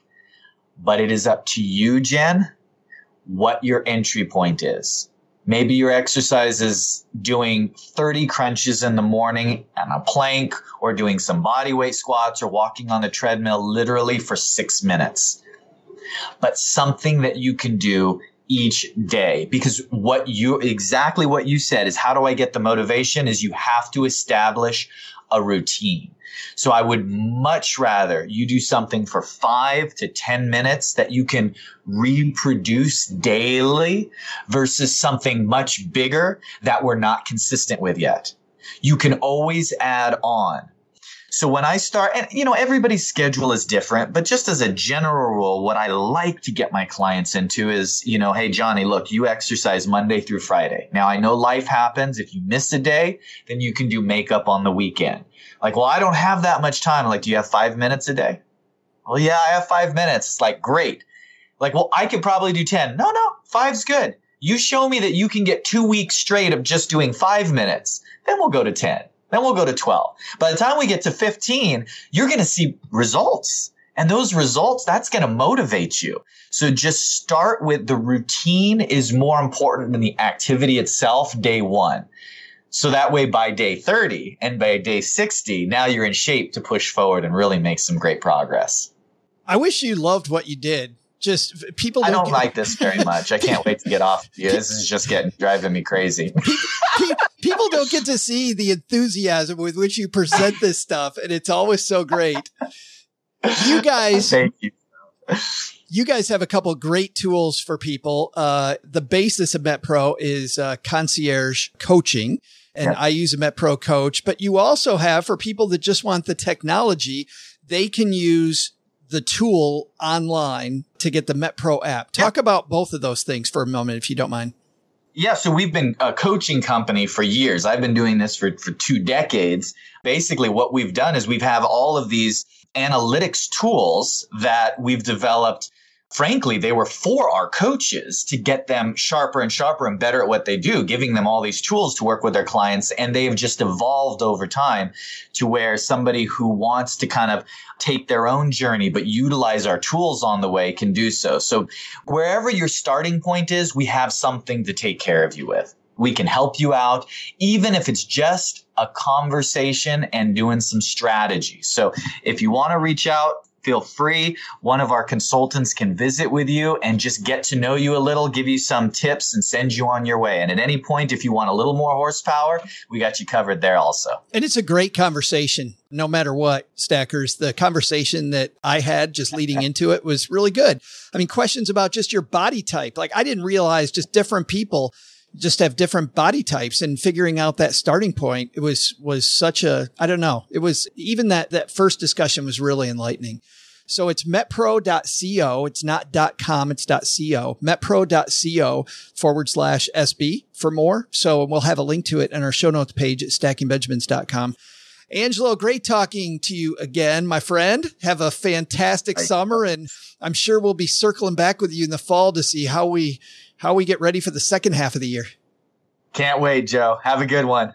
but it is up to you, Jen, what your entry point is. Maybe your exercise is doing thirty crunches in the morning and a plank, or doing some body weight squats, or walking on the treadmill literally for six minutes. But something that you can do each day, because what you, exactly what you said is, how do I get the motivation, is you have to establish a routine. So I would much rather you do something for five to ten minutes that you can reproduce daily versus something much bigger that we're not consistent with yet. You can always add on. So when I start, and you know, everybody's schedule is different, but just as a general rule, what I like to get my clients into is, you know, hey, Johnny, look, you exercise Monday through Friday. Now I know life happens. If you miss a day, then you can do makeup on the weekend. Like, well, I don't have that much time. Like, do you have five minutes a day? Well, yeah, I have five minutes. It's like, great. Like, well, I could probably do ten. No, no, five's good. You show me that you can get two weeks straight of just doing five minutes. Then we'll go to ten. Then we'll go to twelve. By the time we get to fifteen, you're going to see results. And those results, that's going to motivate you. So just start with the routine is more important than the activity itself day one. So that way by day thirty and by day sixty, now you're in shape to push forward and really make some great progress. I wish you loved what you did. Just people. Don't I don't get- like this very much. I can't wait to get off of you. This is just getting driving me crazy. People don't get to see the enthusiasm with which you present this stuff, and it's always so great. You guys, thank you. You guys have a couple great tools for people. Uh, the basis of MetPro is uh, concierge coaching, and I use a MetPro coach. But you also have, for people that just want the technology, they can use the tool online to get the MetPro app. Talk yeah. about both of those things for a moment, if you don't mind. Yeah, so we've been a coaching company for years. I've been doing this for, for two decades. Basically, what we've done is we've have all of these analytics tools that we've developed. Frankly, they were for our coaches to get them sharper and sharper and better at what they do, giving them all these tools to work with their clients. And they have just evolved over time to where somebody who wants to kind of take their own journey, but utilize our tools on the way can do so. So wherever your starting point is, we have something to take care of you with. We can help you out, even if it's just a conversation and doing some strategy. So if you want to reach out, feel free. One of our consultants can visit with you and just get to know you a little, give you some tips and send you on your way. And at any point, if you want a little more horsepower, we got you covered there also. And it's a great conversation, no matter what, Stackers. The conversation that I had just leading into it was really good. I mean, questions about just your body type. Like, I didn't realize just different people just have different body types, and figuring out that starting point, it was, was such a, I don't know. It was even that, that first discussion was really enlightening. So it's metpro dot co. It's not .com. It's .co. metpro dot co forward slash SB for more. So we'll have a link to it in our show notes page at stacking benjamins dot com. Angelo, great talking to you again, my friend. Have a fantastic Thanks. summer. And I'm sure we'll be circling back with you in the fall to see how we, how we get ready for the second half of the year. Can't wait, Joe. Have a good one.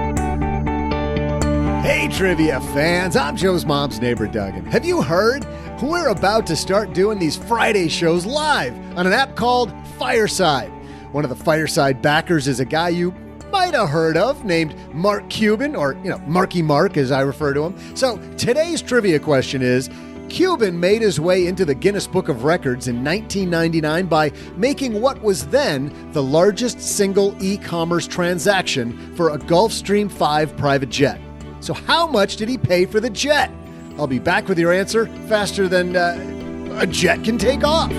Hey, trivia fans, I'm Joe's mom's neighbor, Duggan. Have you heard? We're about to start doing these Friday shows live on an app called Fireside. One of the Fireside backers is a guy you might have heard of named Mark Cuban, or, you know, Marky Mark as I refer to him. So today's trivia question is, Cuban made his way into the Guinness Book of Records in nineteen ninety-nine by making what was then the largest single e-commerce transaction for a Gulfstream five private jet. So how much did he pay for the jet? I'll be back with your answer faster than uh, a jet can take off.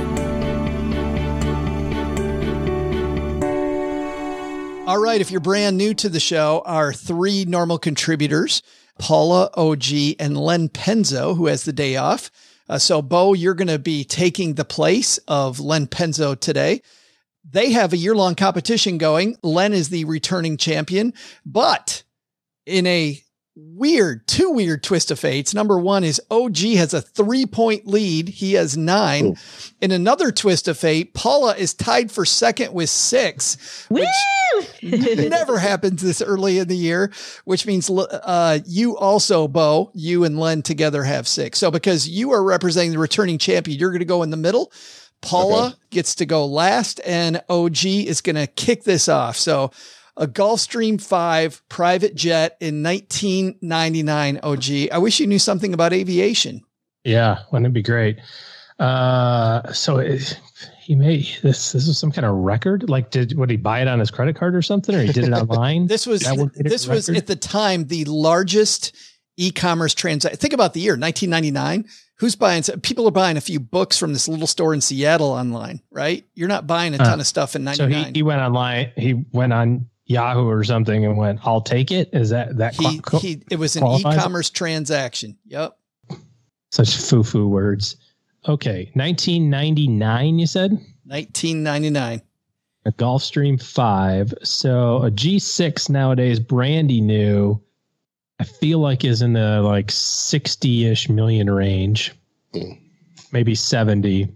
All right, if you're brand new to the show, our three normal contributors, Paula, O G, and Len Penzo, who has the day off. Uh, so, Bo, you're going to be taking the place of Len Penzo today. They have a year-long competition going. Len is the returning champion, but in a weird, two weird twist of fates. Number one is O G has a three-point lead. He has nine. Ooh. In another twist of fate, Paula is tied for second with six, which never happens this early in the year, which means uh, you also, Bo, you and Len together have six. So because you are representing the returning champion, you're going to go in the middle. Paula okay. gets to go last, and O G is going to kick this off. So a Gulfstream five private jet in nineteen ninety-nine, O G. I wish you knew something about aviation. Yeah, wouldn't it be great? Uh, so it, he made this. This was some kind of record. Like, did would he buy it on his credit card or something, or he did it online? This was this was at the time the largest e-commerce transaction. Think about the year nineteen ninety-nine. Who's buying? People are buying a few books from this little store in Seattle online, right? You're not buying a ton uh, of stuff in ninety-nine. So he, he went online. He went on Yahoo or something and went, I'll take it. Is that that? He, cl- he, it was an e-commerce it? transaction. Yep. Such foo-foo words. Okay. nineteen ninety-nine, you said? nineteen ninety-nine. A Gulfstream five. So a G six nowadays, brandy new, I feel like is in the like sixty-ish million range, mm. maybe seventy.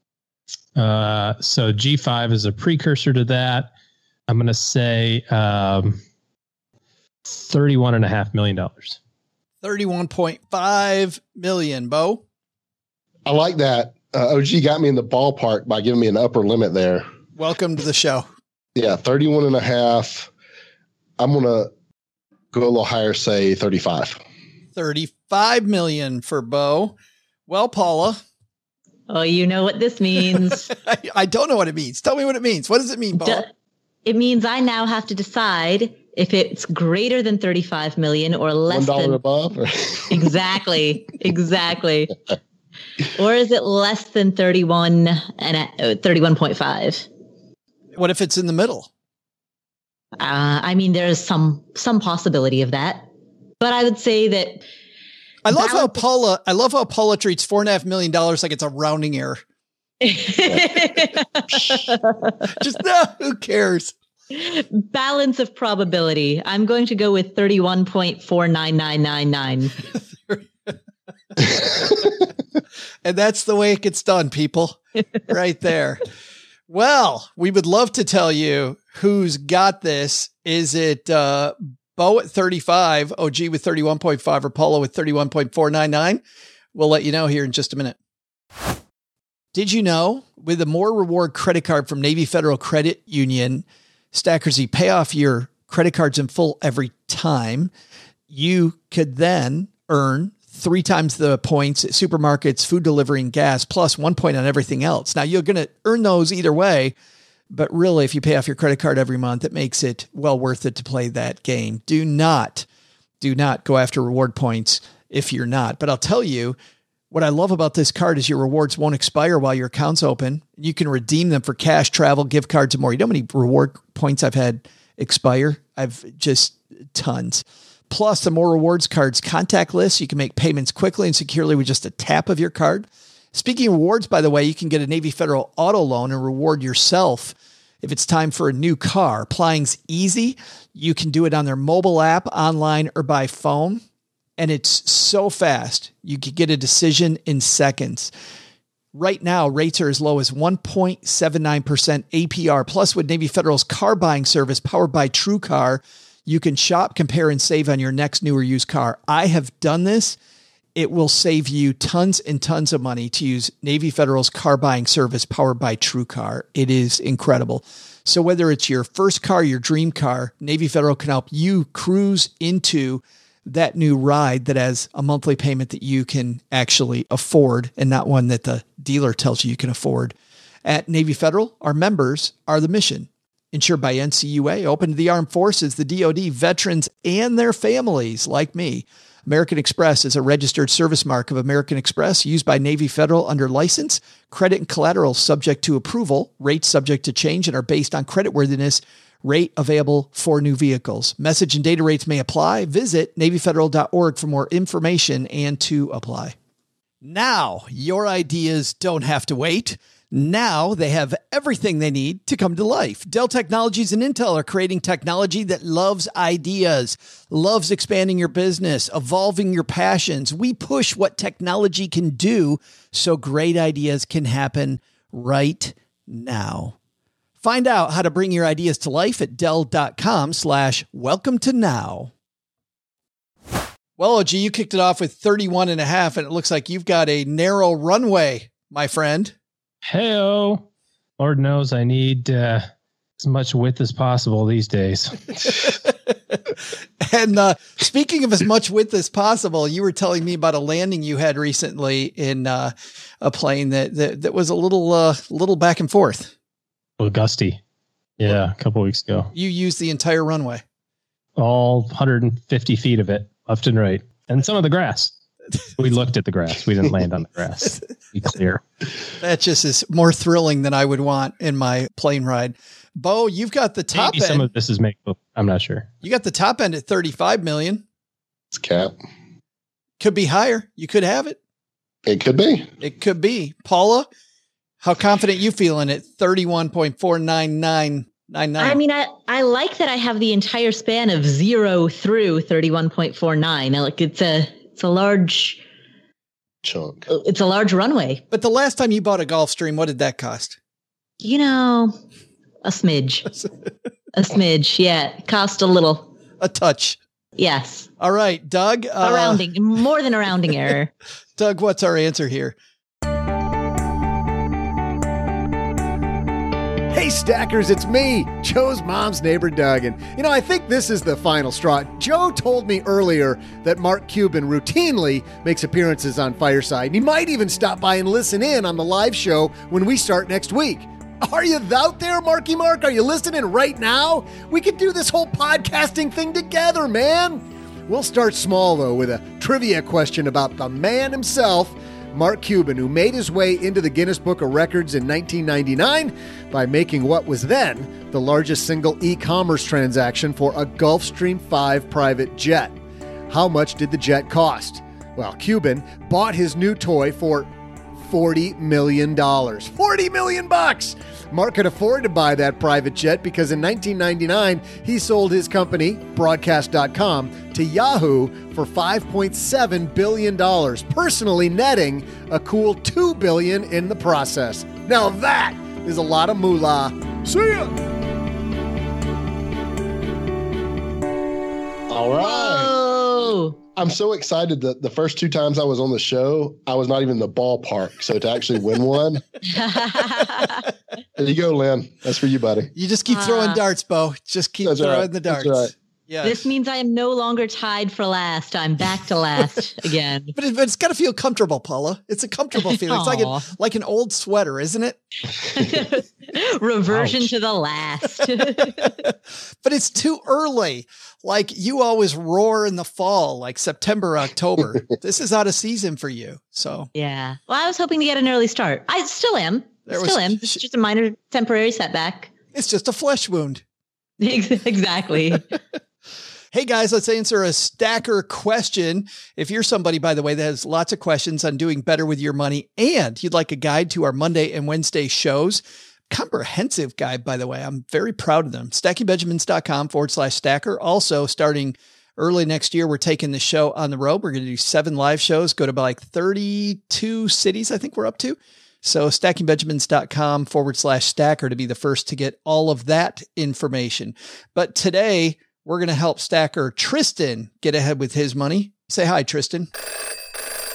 Uh, so G five is a precursor to that. I'm going to say um, thirty-one and a half million dollars. thirty-one point five million, Bo. I like that. Uh, O G got me in the ballpark by giving me an upper limit there. Welcome to the show. Yeah, thirty-one and a half. I'm going to go a little higher, say thirty-five. thirty-five million for Bo. Well, Paula. Oh, you know what this means. I, I don't know what it means. Tell me what it means. What does it mean, Paula? D- It means I now have to decide if it's greater than thirty-five million or less one dollar than above. exactly, exactly. Or is it less than thirty-one and uh, thirty-one point five? What if it's in the middle? Uh, I mean, there's some some possibility of that, but I would say that. I love how Paula. I love how Paula treats four and a half million dollars like it's a rounding error. Just no, who cares? Balance of probability. I'm going to go with thirty-one point four nine nine nine nine. And that's the way it gets done, people. Right there. Well, we would love to tell you who's got this. Is it uh, Bo at thirty-five, O G with thirty-one point five, or Paula with thirty-one point four nine nine? We'll let you know here in just a minute. Did you know with a More Reward credit card from Navy Federal Credit Union, Stackers, you pay off your credit cards in full every time. You could then earn three times the points at supermarkets, food delivery, and gas, plus one point on everything else. Now, you're going to earn those either way, but really, if you pay off your credit card every month, it makes it well worth it to play that game. Do not, do not go after reward points if you're not. But I'll tell you, what I love about this card is your rewards won't expire while your account's open. You can redeem them for cash, travel, gift cards, and more. You know how many reward points I've had expire? I've just tons. Plus, the More Rewards card's contactless. You can make payments quickly and securely with just a tap of your card. Speaking of rewards, by the way, you can get a Navy Federal auto loan and reward yourself if it's time for a new car. Applying's easy. You can do it on their mobile app, online, or by phone. And it's so fast, you could get a decision in seconds. Right now, rates are as low as one point seven nine percent A P R. Plus, with Navy Federal's car buying service powered by TrueCar, you can shop, compare, and save on your next new or used car. I have done this. it will save you tons and tons of money to use Navy Federal's car buying service powered by TrueCar. It is incredible. So whether it's your first car, your dream car, Navy Federal can help you cruise into that new ride that has a monthly payment that you can actually afford and not one that the dealer tells you you can afford. At Navy Federal, our members are the mission. Insured by N C U A, open to the armed forces, the D O D, veterans, and their families like me. American Express is a registered service mark of American Express used by Navy Federal under license. Credit and collateral subject to approval. Rates subject to change and are based on creditworthiness. Rate available for new vehicles. Message and data rates may apply. Visit Navy Federal dot org for more information and to apply. Now, your ideas don't have to wait. Now they have everything they need to come to life. Dell Technologies and Intel are creating technology that loves ideas, loves expanding your business, evolving your passions. We push what technology can do so great ideas can happen right now. Find out how to bring your ideas to life at Dell.com slash welcome to now. Well, O G, you kicked it off with thirty-one and a half, and it looks like you've got a narrow runway, my friend. Hey-o. Lord knows I need uh, as much width as possible these days. And uh, speaking of as much width as possible, you were telling me about a landing you had recently in uh, a plane that, that that was a little uh, little back and forth. A little gusty. Yeah, a couple weeks ago. You used the entire runway. All one hundred fifty feet of it, left and right. And some of the grass. We looked at the grass. We didn't land on the grass. Be clear. That just is more thrilling than I would want in my plane ride. Bo, you've got the top Maybe end. Some of this is make. I'm not sure. You got the top end at thirty-five million. It's cap. Could be higher. You could have it. It could be. It could be. Paula, how confident you feeling at thirty-one point four nine nine nine nine? I mean, I, I like that I have the entire span of zero through thirty-one point four nine. Like it's a it's a large chunk. It's a large runway. But the last time you bought a Gulfstream, what did that cost? You know, a smidge. A smidge. Yeah. It cost a little. A touch. Yes. All right, Doug. Uh, a rounding. More than a rounding error. Doug, what's our answer here? Hey, Stackers, it's me, Joe's mom's neighbor, Doug. And, you know, I think this is the final straw. Joe told me earlier that Mark Cuban routinely makes appearances on Fireside, and he might even stop by and listen in on the live show when we start next week. Are you out there, Marky Mark? Are you listening right now? We could do this whole podcasting thing together, man. We'll start small, though, with a trivia question about the man himself, Mark Cuban, who made his way into the Guinness Book of Records in nineteen ninety-nine by making what was then the largest single e-commerce transaction for a Gulfstream five private jet. How much did the jet cost? Well, Cuban bought his new toy for forty million dollars. forty million bucks! Mark could afford to buy that private jet because in nineteen ninety-nine, he sold his company, broadcast dot com, to Yahoo for five point seven billion dollars, personally netting a cool two billion dollars in the process. Now that is a lot of moolah. See ya! All right. Whoa. I'm so excited that the first two times I was on the show, I was not even in the ballpark. So to actually win one, there you go, Lynn. That's for you, buddy. You just keep throwing Uh, darts, Bo. Just keep That's throwing right. the That's darts. right. Yeah. This means I am no longer tied for last. I'm back to last again. But, it, but it's got to feel comfortable, Paula. It's a comfortable feeling. It's like an, Aw. like an old sweater, isn't it? Reversion Ouch. to the last. But it's too early. Like you always roar in the fall, like September, October. This is out of season for you. So Yeah. Well, I was hoping to get an early start. I still am. There still was- am. It's just a minor temporary setback. it's just a flesh wound. Exactly. Hey guys, let's answer a stacker question. If you're somebody, by the way, that has lots of questions on doing better with your money and you'd like a guide to our Monday and Wednesday shows, comprehensive guide, by the way, I'm very proud of them. stackingbenjamins.com forward slash stacker. Also starting early next year, we're taking the show on the road. We're going to do seven live shows, go to like thirty-two cities, I think we're up to. So stackingbenjamins.com forward slash stacker to be the first to get all of that information. But today, we're going to help stacker Tristan get ahead with his money. Say hi, Tristan.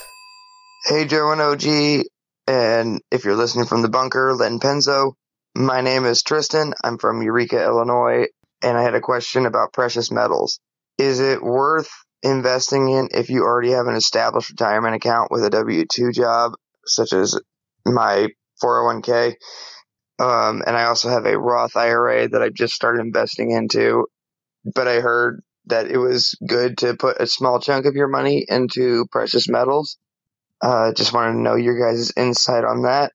Hey, Joe and O G, and if you're listening from the bunker, Len Penzo. My name is Tristan. I'm from Eureka, Illinois, and I had a question about precious metals. Is it worth investing in if you already have an established retirement account with a W two job, such as my four oh one k? Um, and I also have a Roth I R A that I just started investing into, but I heard that it was good to put a small chunk of your money into precious metals. Uh, just wanted to know your guys' insight on that.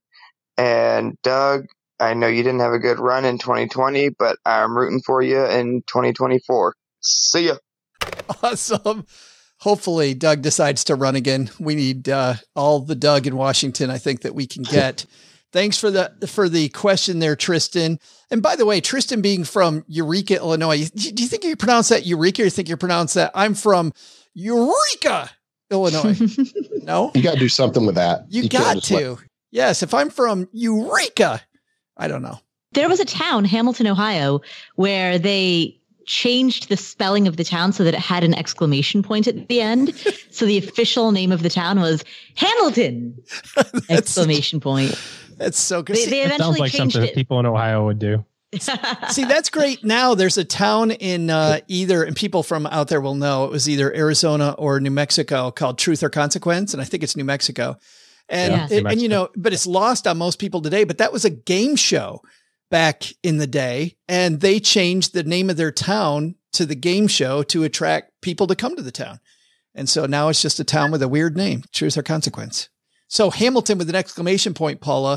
And Doug, I know you didn't have a good run in twenty twenty, but I'm rooting for you in twenty twenty-four. See ya. Awesome. Hopefully Doug decides to run again. We need uh, all the Doug in Washington, I think, that we can get. Thanks for the for the question there, Tristan. And by the way, Tristan being from Eureka, Illinois, do you think you pronounce that Eureka or you think you pronounce that I'm from Eureka, Illinois? No? You got to do something with that. You, you got to. Let- yes, if I'm from Eureka, I don't know. There was a town, Hamilton, Ohio, where they changed the spelling of the town so that it had an exclamation point at the end. So the official name of the town was Hamilton! Exclamation point. That's so good. They, they eventually sounds like changed something it. that people in Ohio would do. See, that's great. Now there's a town in uh, either, and people from out there will know, it was either Arizona or New Mexico called Truth or Consequence. And I think it's New Mexico. And, Yeah. it, and you know, but it's lost on most people today, but that was a game show back in the day. And they changed the name of their town to the game show to attract people to come to the town. And so now it's just a town with a weird name, Truth or Consequence. So Hamilton with an exclamation point, Paula,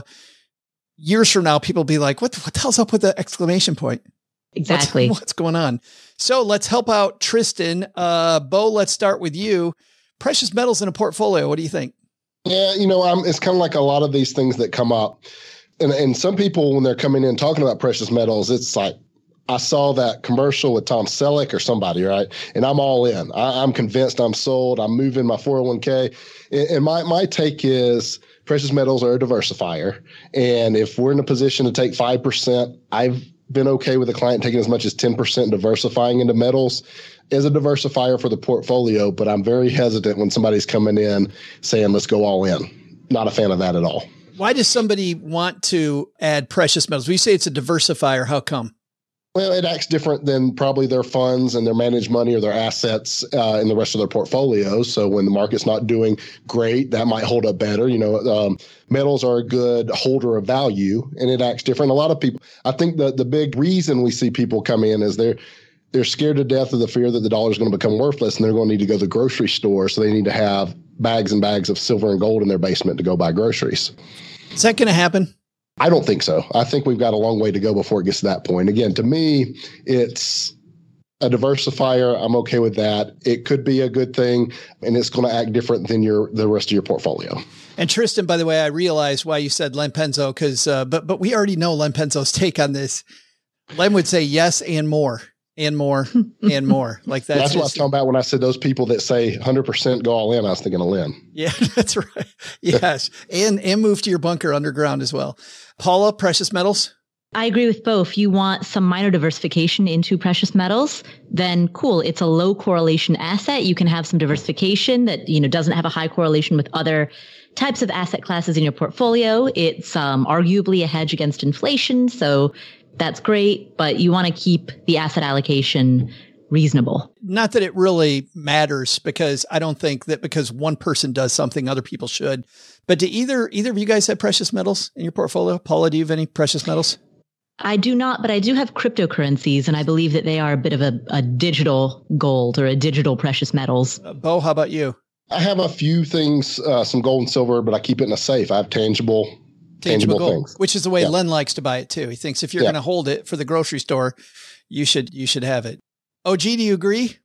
years from now, people will be like, what, what the hell's up with the exclamation point? Exactly. What's, what's going on? So let's help out Tristan. Uh, Bo, let's start with you. Precious metals in a portfolio. What do you think? Yeah, you know, I'm, it's kind of like a lot of these things that come up. And, and some people, when they're coming in talking about precious metals, it's like, I saw that commercial with Tom Selleck or somebody, right? And I'm all in. I, I'm convinced I'm sold. I'm moving my four oh one k. And, and my, my take is precious metals are a diversifier. And if we're in a position to take five percent, I've been okay with a client taking as much as ten percent diversifying into metals as a diversifier for the portfolio. But I'm very hesitant when somebody's coming in saying, let's go all in. Not a fan of that at all. Why does somebody want to add precious metals? We say it's a diversifier. How come? Well, it acts different than probably their funds and their managed money or their assets uh, in the rest of their portfolio. So when the market's not doing great, that might hold up better. You know, um, metals are a good holder of value, and it acts different. A lot of people, I think the the big reason we see people come in is they're they're scared to death of the fear that the dollar is going to become worthless, and they're going to need to go to the grocery store. So they need to have bags and bags of silver and gold in their basement to go buy groceries. Is that going to happen? I don't think so. I think we've got a long way to go before it gets to that point. Again, to me, it's a diversifier. I'm okay with that. It could be a good thing, and it's going to act different than your the rest of your portfolio. And Tristan, by the way, I realized why you said Len Penzo, because uh, but but we already know Len Penzo's take on this. Len would say yes and more and more and more. Like that's, that's what I was talking about when I said those people that say one hundred percent go all in. I was thinking of Len. Yeah, that's right. Yes, and and move to your bunker underground as well. Paula, precious metals? I agree with both. You want some minor diversification into precious metals, then cool. It's a low correlation asset. You can have some diversification that, you know, doesn't have a high correlation with other types of asset classes in your portfolio. It's um, arguably a hedge against inflation. So that's great, but you want to keep the asset allocation reasonable. Not that it really matters, because I don't think that because one person does something, other people should. But do either either of you guys have precious metals in your portfolio? Paula, do you have any precious metals? I do not, but I do have cryptocurrencies, and I believe that they are a bit of a, a digital gold or a digital precious metals. Uh, Bo, how about you? I have a few things, uh, some gold and silver, but I keep it in a safe. I have tangible, tangible, tangible gold, things. Which is the way yeah. Len likes to buy it too. He thinks if you're yeah. going to hold it for the grocery store, you should you should have it. O G, do you agree?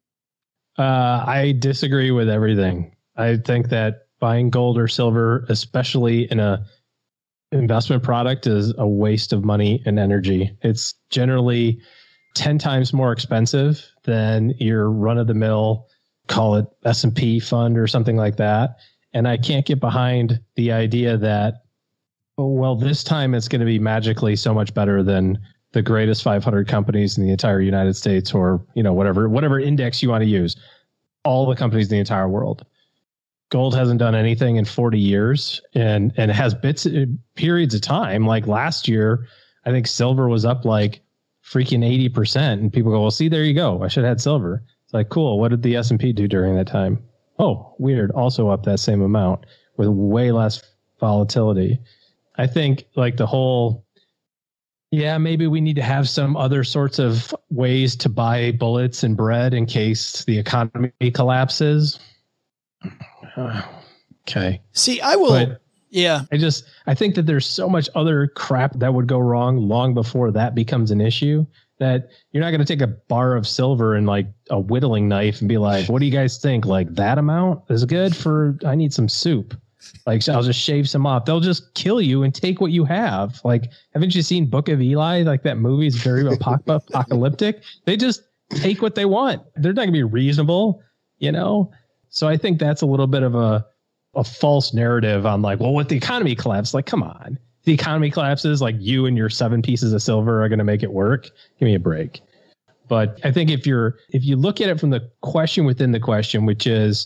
Uh, I disagree with everything. I think that buying gold or silver, especially in a investment product, is a waste of money and energy. It's generally ten times more expensive than your run-of-the-mill, call it S and P fund or something like that. And I can't get behind the idea that, well, this time it's going to be magically so much better than the greatest five hundred companies in the entire United States, or, you know, whatever, whatever index you want to use, all the companies in the entire world. gold hasn't done anything in forty years and, and it has bits, periods of time. Like last year, I think silver was up like freaking eighty percent. And people go, well, see, there you go. I should have had silver. It's like, cool. What did the S and P do during that time? Oh, weird. Also up that same amount with way less volatility. I think like the whole, yeah, maybe we need to have some other sorts of ways to buy bullets and bread in case the economy collapses. Uh, okay. See, I will. But yeah. I just, I think that there's so much other crap that would go wrong long before that becomes an issue that you're not going to take a bar of silver and like a whittling knife and be like, what do you guys think? Like that amount is good for, I need some soup. Like, I'll just shave some off. They'll just kill you and take what you have. Like, haven't you seen Book of Eli? Like that movie is very apocalyptic. They just take what they want. They're not going to be reasonable, you know? So I think that's a little bit of a, a false narrative on like, well, what the economy collapsed? Like, come on. The economy collapses, like you and your seven pieces of silver are going to make it work. Give me a break. But I think if you're, if you look at it from the question within the question, which is,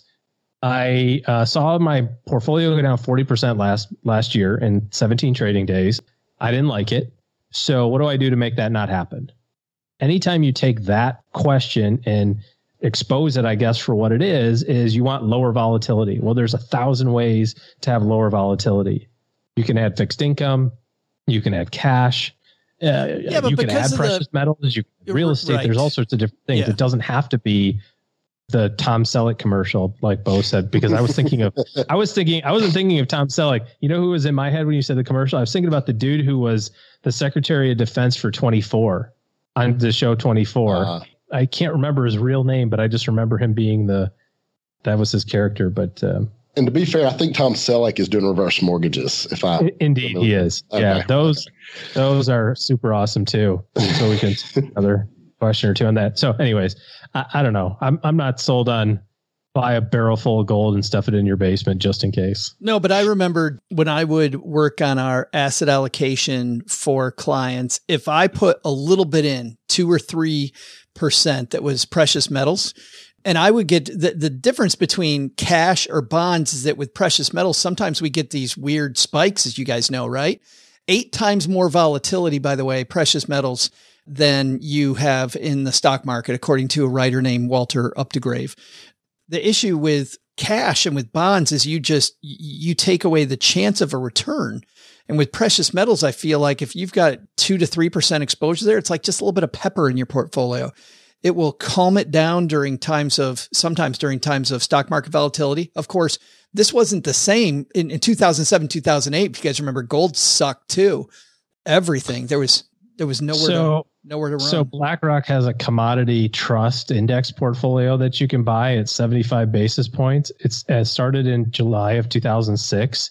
I uh, saw my portfolio go down forty percent last last year in seventeen trading days. I didn't like it. So what do I do to make that not happen? Anytime you take that question and expose it, I guess, for what it is, is you want lower volatility. Well, there's a thousand ways to have lower volatility. You can add fixed income. You can add cash. Uh, yeah, but you can add precious the, metals. You can real estate. Right. There's all sorts of different things. Yeah. It doesn't have to be the Tom Selleck commercial, like Bo said, because I was thinking of, I was thinking, I wasn't thinking of Tom Selleck. You know who was in my head when you said the commercial? I was thinking about the dude who was the Secretary of Defense for twenty-four on the show twenty-four. Uh-huh. I can't remember his real name, but I just remember him being the, that was his character. But, um, and to be fair, I think Tom Selleck is doing reverse mortgages. If I indeed remember. He is. Okay. Yeah. Those, those are super awesome too. So we can another question or two on that. So anyways, I, I don't know. I'm I'm not sold on buy a barrel full of gold and stuff it in your basement just in case. No, but I remember when I would work on our asset allocation for clients, if I put a little bit in, two or three percent that was precious metals, and I would get the, the difference between cash or bonds is that with precious metals, sometimes we get these weird spikes, as you guys know, right? Eight times more volatility, by the way, precious metals than you have in the stock market, according to a writer named Walter Updegrave. The issue with cash and with bonds is you just, you take away the chance of a return. And with precious metals, I feel like if you've got two to three percent exposure there, it's like just a little bit of pepper in your portfolio. It will calm it down during times of, sometimes during times of stock market volatility. Of course, this wasn't the same in, in two thousand seven, two thousand eight. If you guys remember, gold sucked too. Everything. There was, there was nowhere so, to, nowhere to run. So BlackRock has a commodity trust index portfolio that you can buy at seventy-five basis points. It's it started in July of two thousand six.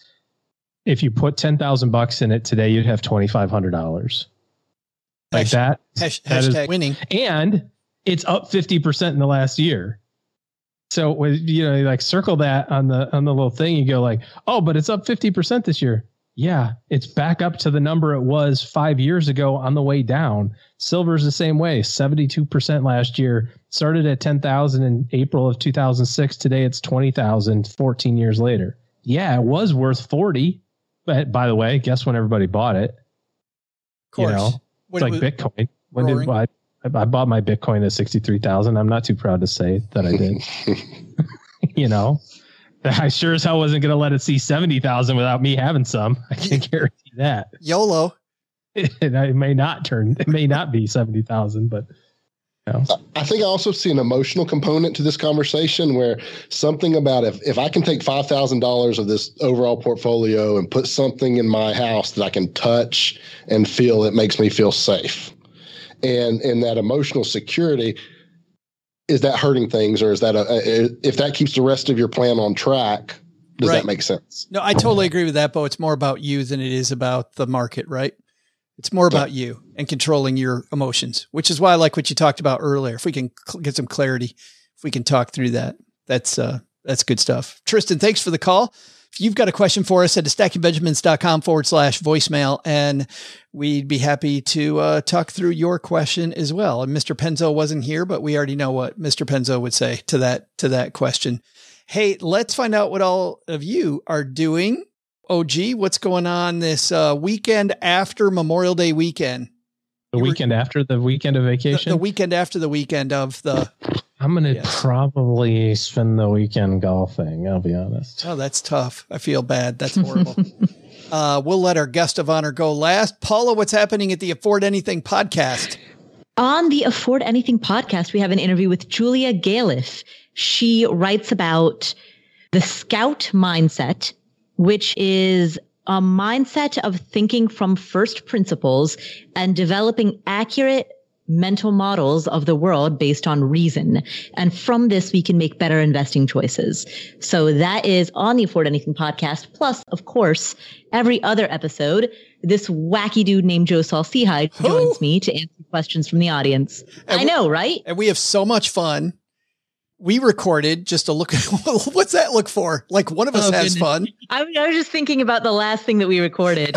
If you put ten thousand bucks in it today, you'd have twenty-five hundred dollars. Like that. Hash, that hashtag is, winning. And it's up fifty percent in the last year. So when you know, like circle that on the on the little thing, you go like, oh, but it's up fifty percent this year. Yeah, it's back up to the number it was five years ago on the way down. Silver's the same way, seventy-two percent last year. Started at ten thousand in April of two thousand six. Today it's twenty thousand fourteen years later. Yeah, it was worth forty. But by the way, guess when everybody bought it? Of course. You know, it's when like it Bitcoin. When did I, I bought my Bitcoin at sixty-three thousand. I'm not too proud to say that I did. You know, I sure as hell wasn't going to let it see seventy thousand without me having some. I can guarantee that. YOLO. It, it may not turn, it may not be seventy thousand, but you know. I think I also see an emotional component to this conversation where something about if, if I can take five thousand dollars of this overall portfolio and put something in my house that I can touch and feel, it makes me feel safe. And, and that emotional security, is that hurting things, or is that a, a, if that keeps the rest of your plan on track, does right. that make sense? No, I totally agree with that, Bo. It's more about you than it is about the market, right? It's more about you and controlling your emotions, which is why I like what you talked about earlier. If we can cl- get some clarity, if we can talk through that, that's, uh, that's good stuff. Tristan, thanks for the call. If you've got a question for us, head to stackingbenjamins.com forward slash voicemail, and we'd be happy to uh, talk through your question as well. And Mister Penzo wasn't here, but we already know what Mister Penzo would say to that, to that question. Hey, let's find out what all of you are doing. O G, what's going on this uh, weekend after Memorial Day weekend? The you weekend were, after the weekend of vacation? The, the weekend after the weekend of the... I'm going to yes. probably spend the weekend golfing, I'll be honest. Oh, that's tough. I feel bad. That's horrible. uh, we'll let our guest of honor go last. Paula, what's happening at the Afford Anything podcast? On the Afford Anything podcast, we have an interview with Julia Galef. She writes about the Scout mindset, which is a mindset of thinking from first principles and developing accurate mental models of the world based on reason. And from this, we can make better investing choices. So that is on the Afford Anything podcast. Plus, of course, every other episode, this wacky dude named Joe Saul-Sehy joins me to answer questions from the audience. And I know, right? And we have so much fun. We recorded just to look. What's that look for? Like one of us oh, has goodness. fun. I, I was just thinking about the last thing that we recorded.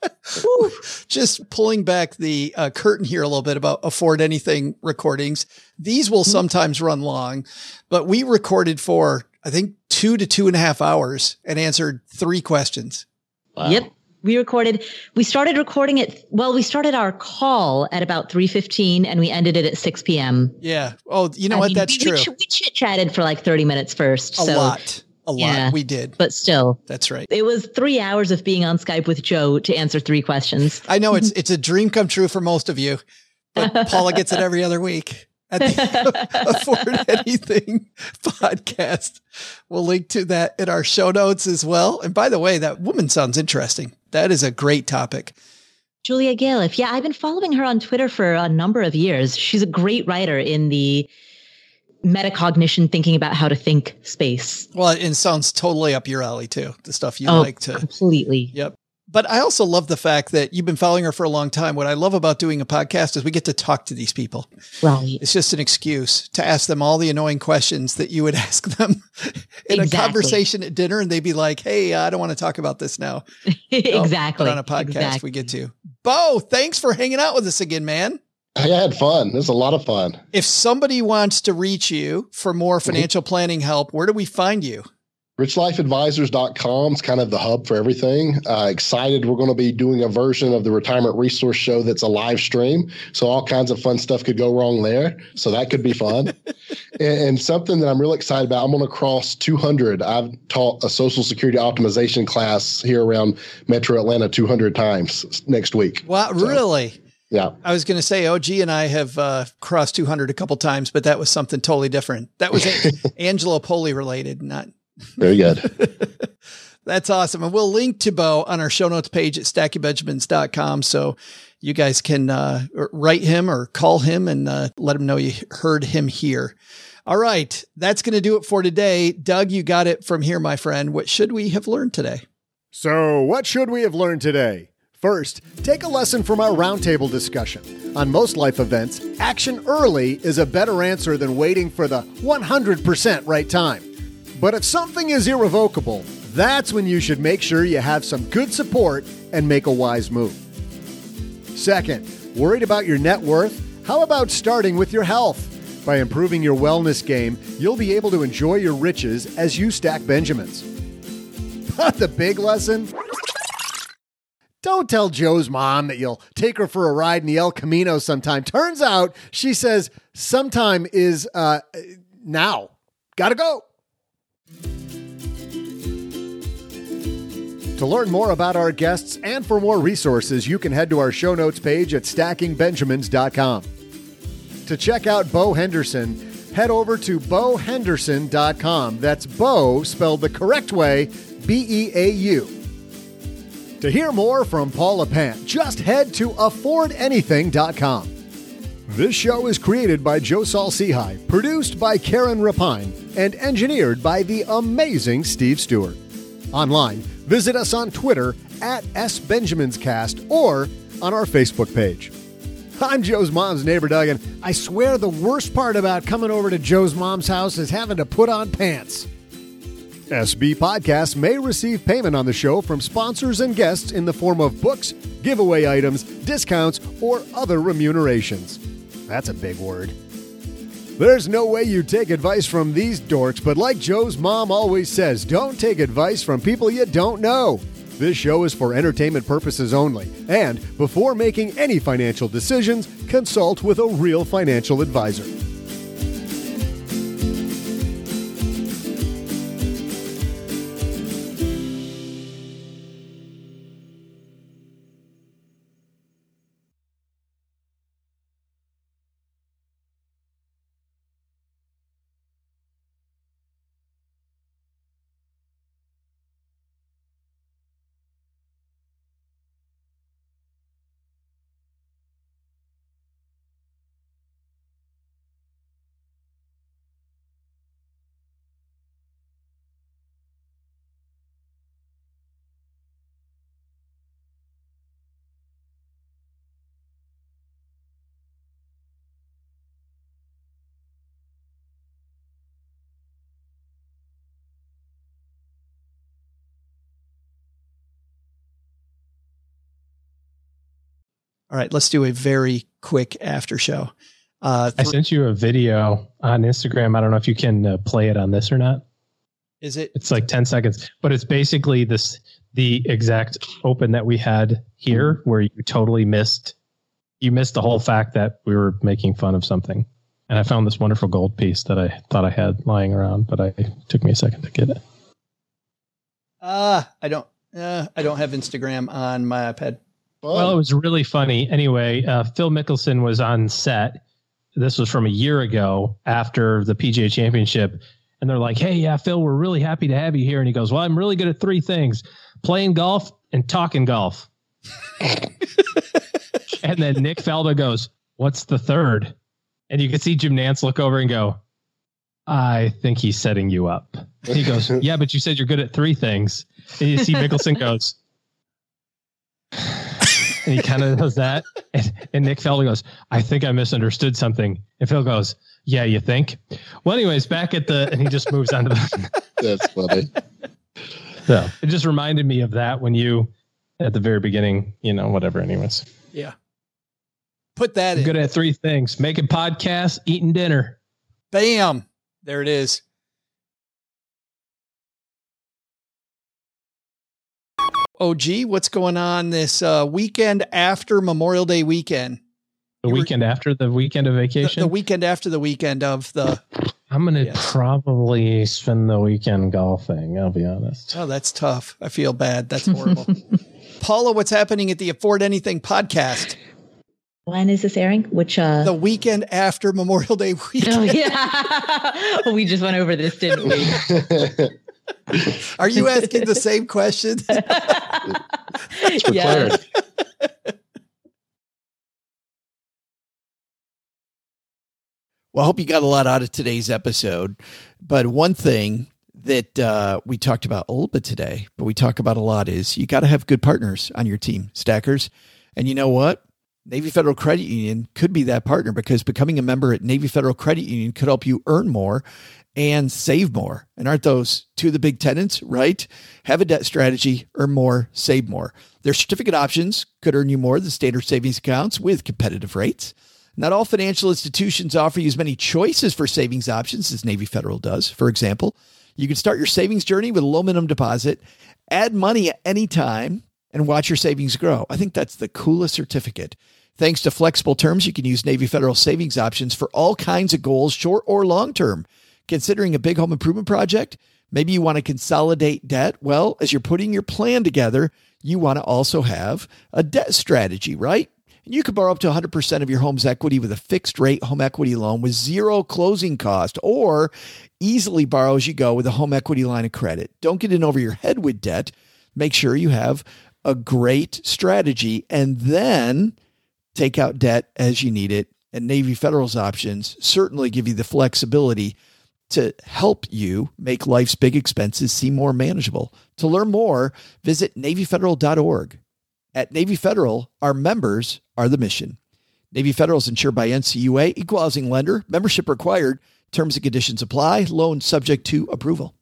Just pulling back the uh, curtain here a little bit about Afford Anything recordings. These will sometimes run long, but we recorded for, I think, two to two and a half hours and answered three questions. Wow. Yep. We recorded, we started recording it. Well, we started our call at about three fifteen and we ended it at six p.m. Yeah. Oh, you know I what? mean, That's we, true. We, we chit chatted for like thirty minutes first. A so, lot. A lot. yeah, we did. But still. That's right. It was three hours of being on Skype with Joe to answer three questions. I know it's it's a dream come true for most of you, but Paula gets it every other week at the Afford Anything podcast. We'll link to that in our show notes as well. And by the way, that woman sounds interesting. That is a great topic. Julia Galef. Yeah, I've been following her on Twitter for a number of years. She's a great writer in the metacognition, thinking about how to think space. Well, it sounds totally up your alley too. The stuff you oh, like to. Completely. Yep. But I also love the fact that you've been following her for a long time. What I love about doing a podcast is we get to talk to these people. Right. It's just an excuse to ask them all the annoying questions that you would ask them in exactly. a conversation at dinner. And they'd be like, hey, I don't want to talk about this now. exactly. But on a podcast, exactly. we get to. Bo, thanks for hanging out with us again, man. I had fun. It was a lot of fun. If somebody wants to reach you for more financial planning help, where do we find you? rich life advisors dot com is kind of the hub for everything. Uh, excited. We're going to be doing a version of the Retirement Resource Show that's a live stream. So all kinds of fun stuff could go wrong there. So that could be fun. and, and something that I'm really excited about, I'm going to cross two hundred. I've taught a Social Security optimization class here around Metro Atlanta two hundred times next week. Wow, so, really? Yeah. I was going to say O G and I have uh, crossed two hundred a couple times, but that was something totally different. That was Angelo Poli related, not. Very good. That's awesome. And we'll link to Bo on our show notes page at stacking benjamins dot com. So you guys can uh, write him or call him and uh, let him know you heard him here. All right. That's going to do it for today. Doug, you got it from here, my friend. What should we have learned today? So what should we have learned today? First, take a lesson from our roundtable discussion. On most life events, action early is a better answer than waiting for the one hundred percent right time. But if something is irrevocable, that's when you should make sure you have some good support and make a wise move. Second, worried about your net worth? How about starting with your health? By improving your wellness game, you'll be able to enjoy your riches as you stack Benjamins. But the big lesson? Don't tell Joe's mom that you'll take her for a ride in the El Camino sometime. Turns out she says sometime is uh, now. Gotta go. To learn more about our guests and for more resources, you can head to our show notes page at stacking benjamins dot com. To check out Bo Henderson, head over to bo henderson dot com. That's Bo spelled the correct way, B E A U. To hear more from Paula Pant, just head to afford anything dot com. This show is created by Joe Saul-Sehy, produced by Karen Rapine, and engineered by the amazing Steve Stewart. Online, visit us on Twitter at S Benjamins Cast or on our Facebook page. I'm Joe's mom's neighbor, Doug, and I swear the worst part about coming over to Joe's mom's house is having to put on pants. S B Podcasts may receive payment on the show from sponsors and guests in the form of books, giveaway items, discounts, or other remunerations. That's a big word. There's no way you take advice from these dorks, but like Joe's mom always says, don't take advice from people you don't know. This show is for entertainment purposes only, and before making any financial decisions, consult with a real financial advisor. All right, let's do a very quick after show. Uh, th- I sent you a video on Instagram. I don't know if you can uh, play it on this or not. Is it? It's like ten seconds, but it's basically this, the exact open that we had here where you totally missed, you missed the whole fact that we were making fun of something. And I found this wonderful gold piece that I thought I had lying around, but I, it took me a second to get it. Uh, I don't, uh, I don't have Instagram on my iPad. Well, it was really funny. Anyway, uh, Phil Mickelson was on set. This was from a year ago after the P G A Championship. And they're like, hey, yeah, Phil, we're really happy to have you here. And he goes, well, I'm really good at three things: playing golf and talking golf. And then Nick Faldo goes, what's the third? And you can see Jim Nantz look over and go, I think he's setting you up. And he goes, yeah, but you said you're good at three things. And you see Mickelson goes, and he kind of does that. And, and Nick Faldo goes, I think I misunderstood something. And Phil goes, yeah, you think? Well, anyways, back at the, and he just moves on to the. That's funny. So it just reminded me of that when you, at the very beginning, you know, whatever, anyways. Yeah. Put that I'm in. Good at three things: making podcasts, eating dinner. Bam. There it is. O G, what's going on this uh, weekend after Memorial Day weekend? The You weekend were, after the weekend of vacation? The, the weekend after the weekend of the... I'm going to yes. probably spend the weekend golfing, I'll be honest. Oh, that's tough. I feel bad. That's horrible. Paula, what's happening at the Afford Anything podcast? When is this airing? Which uh the weekend after Memorial Day weekend. Oh yeah. We just went over this, didn't we? Are you asking the same question? It's for Yeah. clarity. Well, I hope you got a lot out of today's episode. But one thing that uh, we talked about a little bit today, but we talk about a lot, is you got to have good partners on your team, stackers. And you know what? Navy Federal Credit Union could be that partner, because becoming a member at Navy Federal Credit Union could help you earn more and save more. And aren't those two of the big tenets, right? Have a debt strategy, earn more, save more. Their certificate options could earn you more than standard savings accounts with competitive rates. Not all financial institutions offer you as many choices for savings options as Navy Federal does. For example, you can start your savings journey with a low minimum deposit, add money at any time, and watch your savings grow. I think that's the coolest certificate. Thanks to flexible terms, you can use Navy Federal savings options for all kinds of goals, short or long-term. Considering a big home improvement project, maybe you want to consolidate debt. Well, as you're putting your plan together, you want to also have a debt strategy, right? And you can borrow up to one hundred percent of your home's equity with a fixed rate home equity loan with zero closing cost, or easily borrow as you go with a home equity line of credit. Don't get in over your head with debt. Make sure you have a great strategy, and then take out debt as you need it. And Navy Federal's options certainly give you the flexibility to help you make life's big expenses seem more manageable. To learn more, visit Navy Federal dot org. At Navy Federal, our members are the mission. Navy Federal is insured by N C U A, equal housing lender, membership required, terms and conditions apply, loan subject to approval.